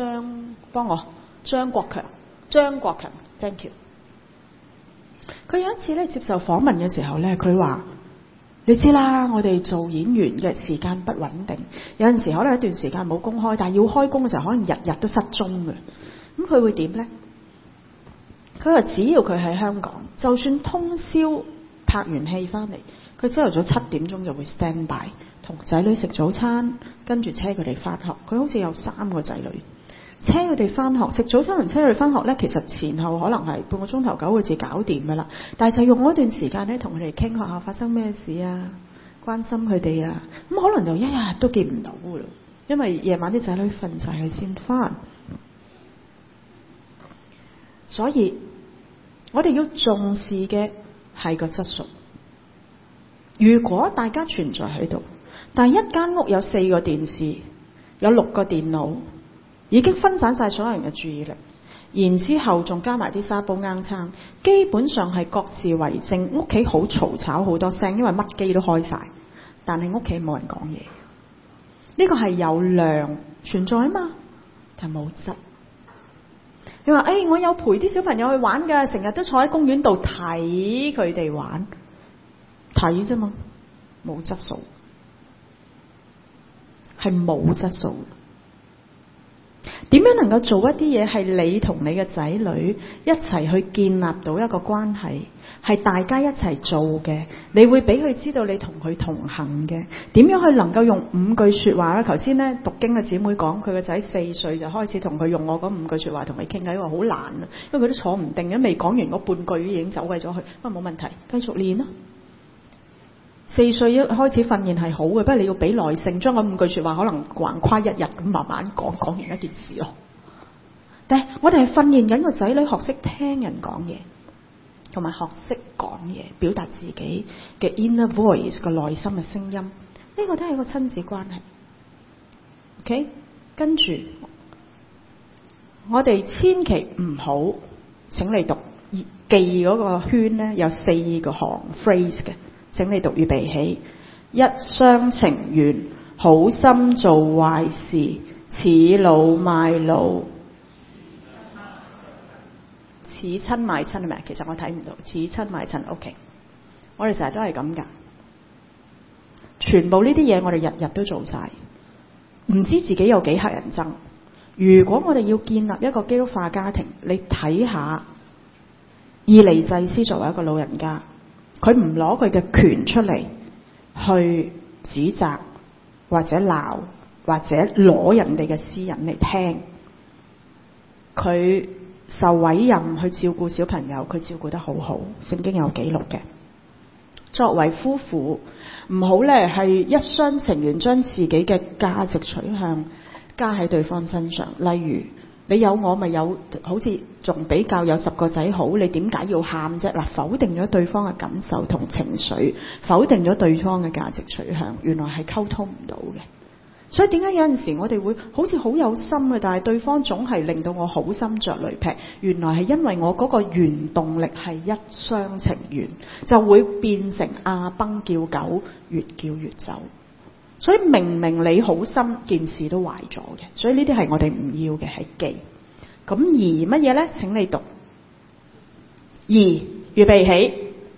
張國強 ，thank you。佢有一次咧接受訪問嘅時候咧，佢話：你知啦，我哋做演員嘅時間不穩定，有陣時可能一段時間冇公開，但係要開工嘅時候，可能日日都失蹤嘅。咁佢會點呢？佢話只要佢喺香港，就算通宵拍完戲翻嚟，佢朝頭早7點鐘就會 stand by， 同仔女食早餐，跟住車佢哋翻學。佢好似有3個仔女，車佢哋翻學，食早餐同車佢哋翻學呢，其實前後可能係半個鐘頭9個字搞掂噶啦。但係就用嗰段時間呢，同佢哋傾學校發生咩事啊，關心佢哋啊。咁可能就一日都見唔到噶啦，因為夜晚啲仔女瞓晒佢先翻。所以我哋要重視嘅係個質素。如果大家存在喺度，但係一間屋有4個電視，有6個電腦，已經分散晒所有人嘅注意力，然之後仲加埋啲沙煲罌罉，基本上係各自為政。屋企好嘈吵，好多聲，因為乜機都開晒，但係屋企冇人講嘢。呢個係有量存在啊嘛，但係冇質。你話我有陪啲小朋友去玩㗎，成日都坐喺公園度睇佢哋玩，睇啫嘛，冇質素，係冇質素。 點樣能夠做一啲嘢係你同你嘅仔女一齊去建立到一個關係，係大家一齊做嘅，你會俾佢知道你同佢同行嘅。點樣去能夠用5句說話咧？頭先咧讀經嘅姊妹講，佢個仔4歲就開始同佢用我嗰5句說話同佢傾偈，話好難啊，因為佢都坐唔定，未講完嗰半句已經走鬼咗去。不過冇問題，繼續練咯。4歲一開始訓練係好嘅，不過你要俾耐性，將嗰5句說話可能橫跨1日咁慢慢講完一件事咯。但係我哋係訓練緊個仔女學識聽人講嘢，同埋學識講嘢，表達自己嘅 inner voice 個內心嘅聲音。呢個都係一個親子關係。OK， 跟住我哋千祈唔好，請你讀記嗰個圈呢，有4個行 phrase 嘅。請你讀預備起，一廂情願，好心做壞事，恃老賣老，似親賣親係咪？其實我睇唔到，似親賣親 OK。我哋成日都係咁㗎，全部呢啲嘢我哋日日都做晒，唔知自己有幾乞人憎。如果我哋要建立一個基督化家庭，你睇下以利祭司作為一個老人家，佢唔攞佢嘅權出嚟去指責或者鬧或者攞人哋嘅私隱嚟聽，佢受委任去照顧小朋友，佢照顧得好好，聖經有記錄嘅。作為夫婦，唔好咧係一廂情願將自己嘅價值取向加喺對方身上，例如你有我咪有，好似仲比較有10個仔好，你點解要喊啫？嗱，否定咗對方嘅感受同情緒，否定咗對方嘅價值取向，原來係溝通唔到嘅。所以點解有陣時我哋會好似好有心嘅，但係對方總係令到我好心着雷劈？原來係因為我嗰個原動力係一廂情願，就會變成阿崩叫狗，越叫越走。所以明明你好心，件事都壞咗嘅。所以呢啲係我哋唔要嘅，係記。咁而乜嘢呢？請你讀。而預備起。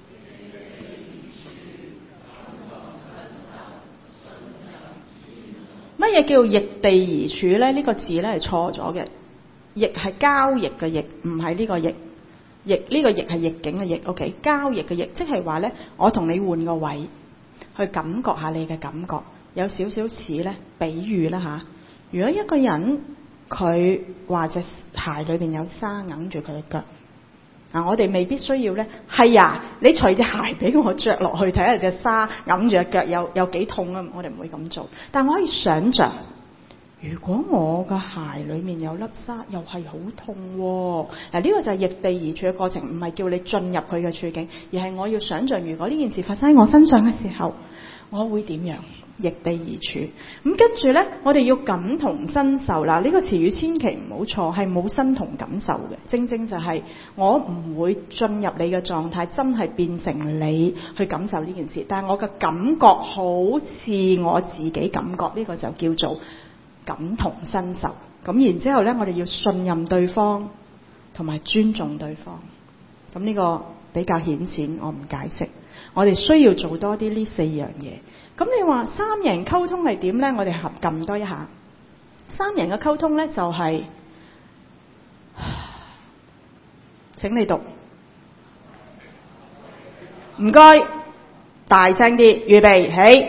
乜嘢叫易地而處呢？呢個字呢係錯咗嘅。易係交易嘅易，唔係呢個易。易呢個易係逆境嘅易。OK， 交易嘅易，即係話呢，我同你換個位，去感覺下你嘅感覺。有少少似咧，比喻啦吓。如果一個人佢話隻鞋裏邊有沙揞住佢嘅腳，我哋未必需要咧。係啊，你除隻鞋俾我着落去睇下隻沙揞住隻腳有幾痛啊！我哋唔會咁做。但我可以想像，如果我嘅鞋裏面有粒沙，又係好痛喎。嗱，呢個就係逆地而處嘅過程，唔係叫你進入佢嘅處境，而係我要想像，如果呢件事發生喺我身上嘅時候，我會點樣？逆地而處。咁跟住呢，我哋要感同身受啦。呢個詞語千祈唔好錯，係冇身同感受嘅。正正就係我唔會進入你嘅狀態，真係變成你去感受呢件事。但係我嘅感覺好似我自己感覺，呢個就叫做感同身受。咁然之後呢，我哋要信任對方，同埋尊重對方。咁呢個比較顯淺，我唔解釋。我哋需要做多啲呢4樣嘢。咁你話3人溝通係點呢？我哋合撳多一下。3人嘅溝通呢，就係，請你讀。唔該，大聲啲，預備起。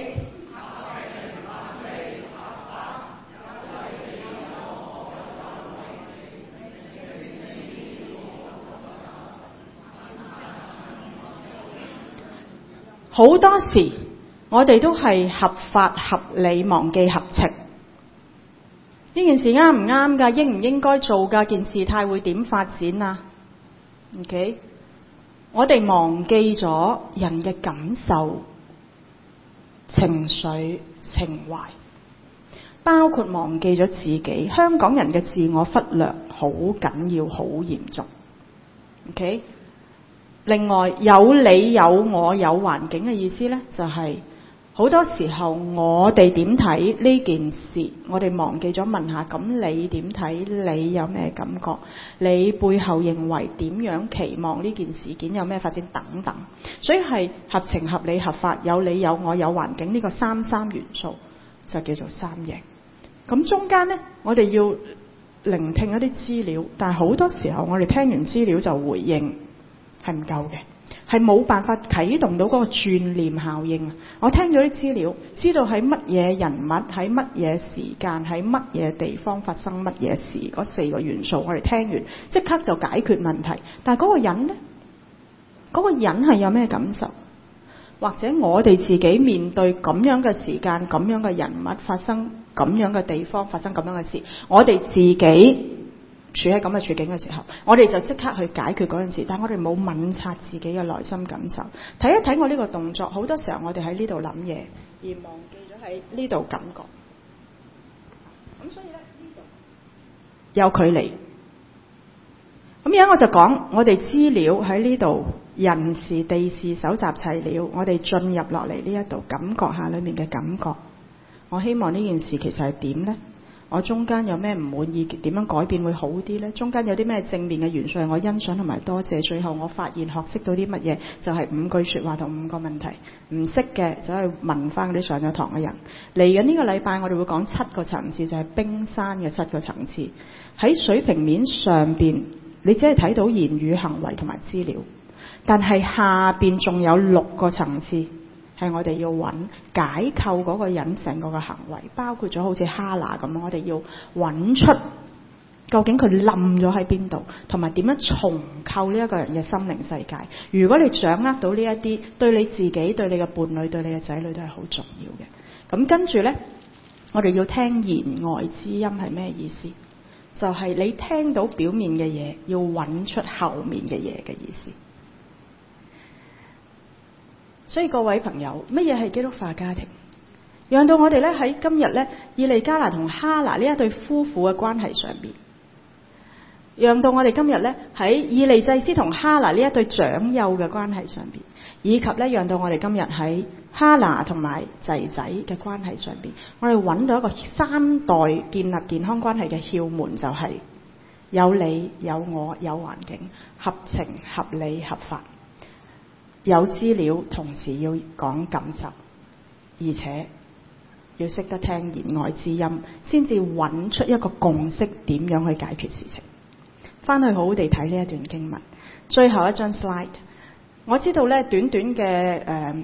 好多時我哋都係合法合理忘記合情。呢件事啱唔啱㗎？應唔應該做㗎？件事態會點發展啊 ？OK， 我哋忘記咗人嘅感受、情緒、情懷，包括忘記咗自己。香港人嘅自我忽略好緊要，好嚴重。OK。另外，有你有我有環境嘅意思呢，就係好多時候我哋點睇呢件事，我哋忘記咗問下，咁你點睇？你有咩感覺？你背後認為點樣期望呢件事件有咩發展等等。所以係合情合理合法，有你有我有環境，呢個三元素就叫做3贏。咁中間呢，我哋要聆聽一啲資料，但係好多時候我哋聽完資料就回應係唔夠嘅，係冇辦法啟動到嗰個轉念效應。我聽咗啲資料，知道喺乜嘢人物、喺乜嘢時間、喺乜嘢地方發生乜嘢事，嗰4個元素我哋聽完即刻就解決問題。但係嗰個人呢？嗰個人係有咩感受？或者我哋自己面對咁樣嘅時間、咁樣嘅人物發生咁樣嘅地方發生咁樣嘅事，我哋自己處喺咁嘅處境嘅時候，我哋就即刻去解決嗰件事，但我哋冇敏察自己嘅內心感受。睇一睇我呢個動作，好多時候我哋喺呢度諗嘢，而忘記咗喺呢度感覺。咁所以咧，呢度有距離。咁而家我就講，我哋資料喺呢度，人事地事搜集齊了，我哋進入落嚟呢一度，感覺下裏面嘅感覺。我希望呢件事其實係點呢？我中間有咩唔滿意，點樣改變會好啲呢？中間有啲咩正面嘅元素係我欣賞同埋多謝。最後我發現學識到啲乜嘢，就係5句說話同5個問題。唔識嘅就去問翻嗰啲上咗堂嘅人。嚟緊呢個禮拜我哋會講7個層次，就係冰山嘅7個層次。喺水平面上邊，你只係睇到言語、行為同埋資料，但係下邊仲有6個層次。係我哋要揾解構嗰個人成個嘅行為，包括咗好似哈拿咁，我哋要揾出究竟佢冧咗喺邊度，同埋點樣重構呢一個人嘅心靈世界。如果你掌握到呢一啲，對你自己、對你嘅伴侶、對你嘅仔女都係好重要嘅。咁跟住呢，我哋要聽言外之音係咩意思？就係你聽到表面嘅嘢，要揾出後面嘅嘢嘅意思。所以各位朋友，乜嘢係基督化家庭？讓到我哋咧喺今日咧，以利加拿同哈拿呢一對夫婦嘅關係上邊，讓到我哋今日咧喺以利祭司同哈拿呢一對長幼嘅關係上邊，以及咧讓到我哋今日喺哈拿同埋仔仔嘅關係上邊，我哋揾到一個3代建立健康關係嘅竅門，就係有你、有我、有環境，合情、合理、合法。有資料，同時要講感受，而且要識得聽言外之音，先至揾出一個共識，點樣去解決事情。翻去好好地睇呢一段經文。最後一張 slide， 我知道咧短短嘅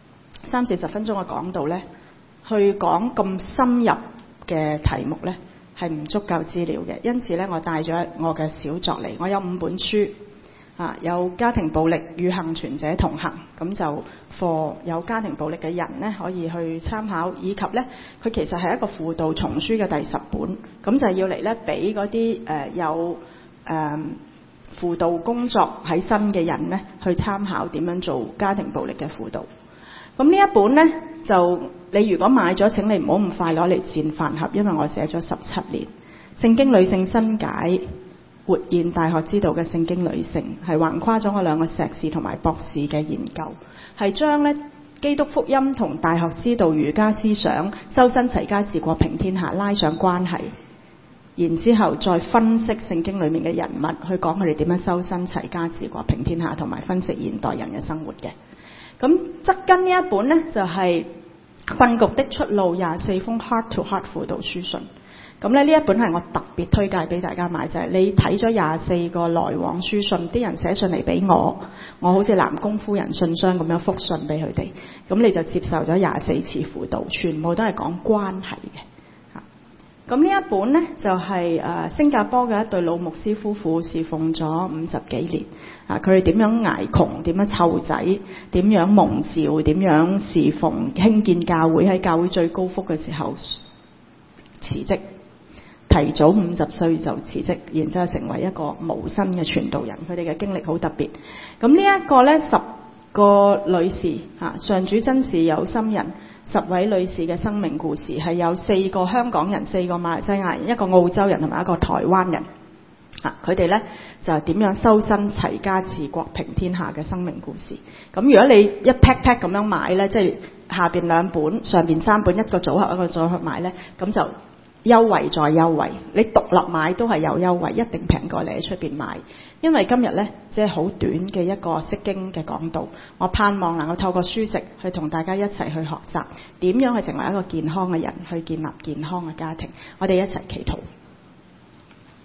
30-40分鐘嘅講道咧，去講咁深入嘅題目咧係唔足夠資料嘅，因此咧我帶咗我嘅小作嚟，我有5本書。有家庭暴力與幸存者同行，咁就 for 有家庭暴力嘅人呢可以去參考，以及呢，佢其實係一個輔導叢書嘅第10本，咁就係要嚟呢俾嗰啲有輔導工作喺身嘅人呢去參考點樣做家庭暴力嘅輔導。咁呢一本呢，就你如果買咗，請你唔好咁快攞嚟佔飯盒，因為我寫咗17年聖經女性新解。活現大學之道嘅聖經女性，係橫跨咗我2個碩士同埋博士嘅研究，係將咧基督福音同大學之道儒家思想修身齊家治國平天下拉上關係，然之後再分析聖經裡面嘅人物，去講佢哋點樣修身齊家治國平天下，同埋分析現代人嘅生活嘅。咁側跟呢一本呢，就係、是、困局的出路24封 Heart to Heart 輔導書信。咁咧呢一本係我特別推介俾大家買，就係、是、你睇咗24個來往書信，啲人寫信嚟俾我好似南宮夫人信箱咁樣覆信俾佢哋，咁你就接受咗24次輔導，全部都係講關係嘅。咁呢一本呢，就係、新加坡嘅一對老牧師夫婦侍奉咗50幾年，佢哋點樣捱窮，點樣湊仔，點樣蒙召，點樣侍奉興建教會，喺教會最高峰嘅時候辭職。提早50歲就辭職，然之後成為一個無薪嘅傳道人。佢哋嘅經歷好特別。咁呢一個呢，10個女士上主真是有心人，10位女士嘅生命故事，係有4個香港人、4個馬來西亞人、1個澳洲人同埋1個台灣人。佢哋呢就係點樣修身齊家治國平天下嘅生命故事。咁如果你一 pack 咁樣買呢，即係下邊2本、上邊3本，一個組合一個組合買呢，咁就優惠再優惠，你獨立買都係有優惠，一定平過你喺出邊買。因為今日呢，即係好短嘅一個釋經嘅講道，我盼望能夠透過書籍去同大家一齊去學習點樣去成為一個健康嘅人，去建立健康嘅家庭。我哋一齊祈禱。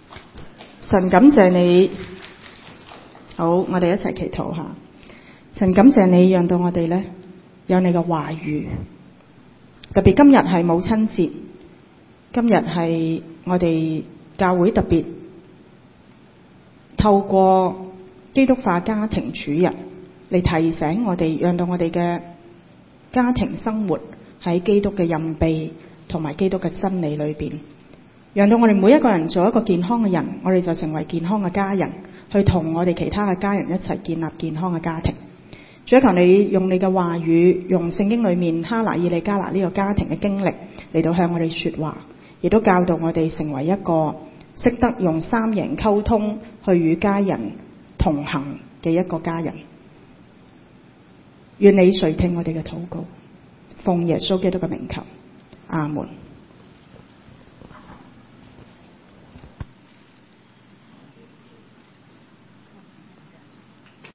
神感謝你，好，我哋一齊祈禱下。神感謝你，讓到我哋呢有你嘅話語。特別今日係母親節，今日係我哋教會特別透過基督化家庭主日嚟提醒我哋，讓到我哋嘅家庭生活喺基督嘅蔭庇同埋基督嘅真理裏邊，讓到我哋每一個人做一個健康嘅人，我哋就成為健康嘅家人，去同我哋其他嘅家人一齊建立健康嘅家庭。主，求你用你嘅話語，用聖經裏面哈拿以利加拿呢個家庭嘅經歷嚟到向我哋說話，亦都教導我哋成為一個識得用三贏溝通去與家人同行嘅一個家人。願你垂聽我哋嘅禱告，奉耶穌基督嘅名求，阿門。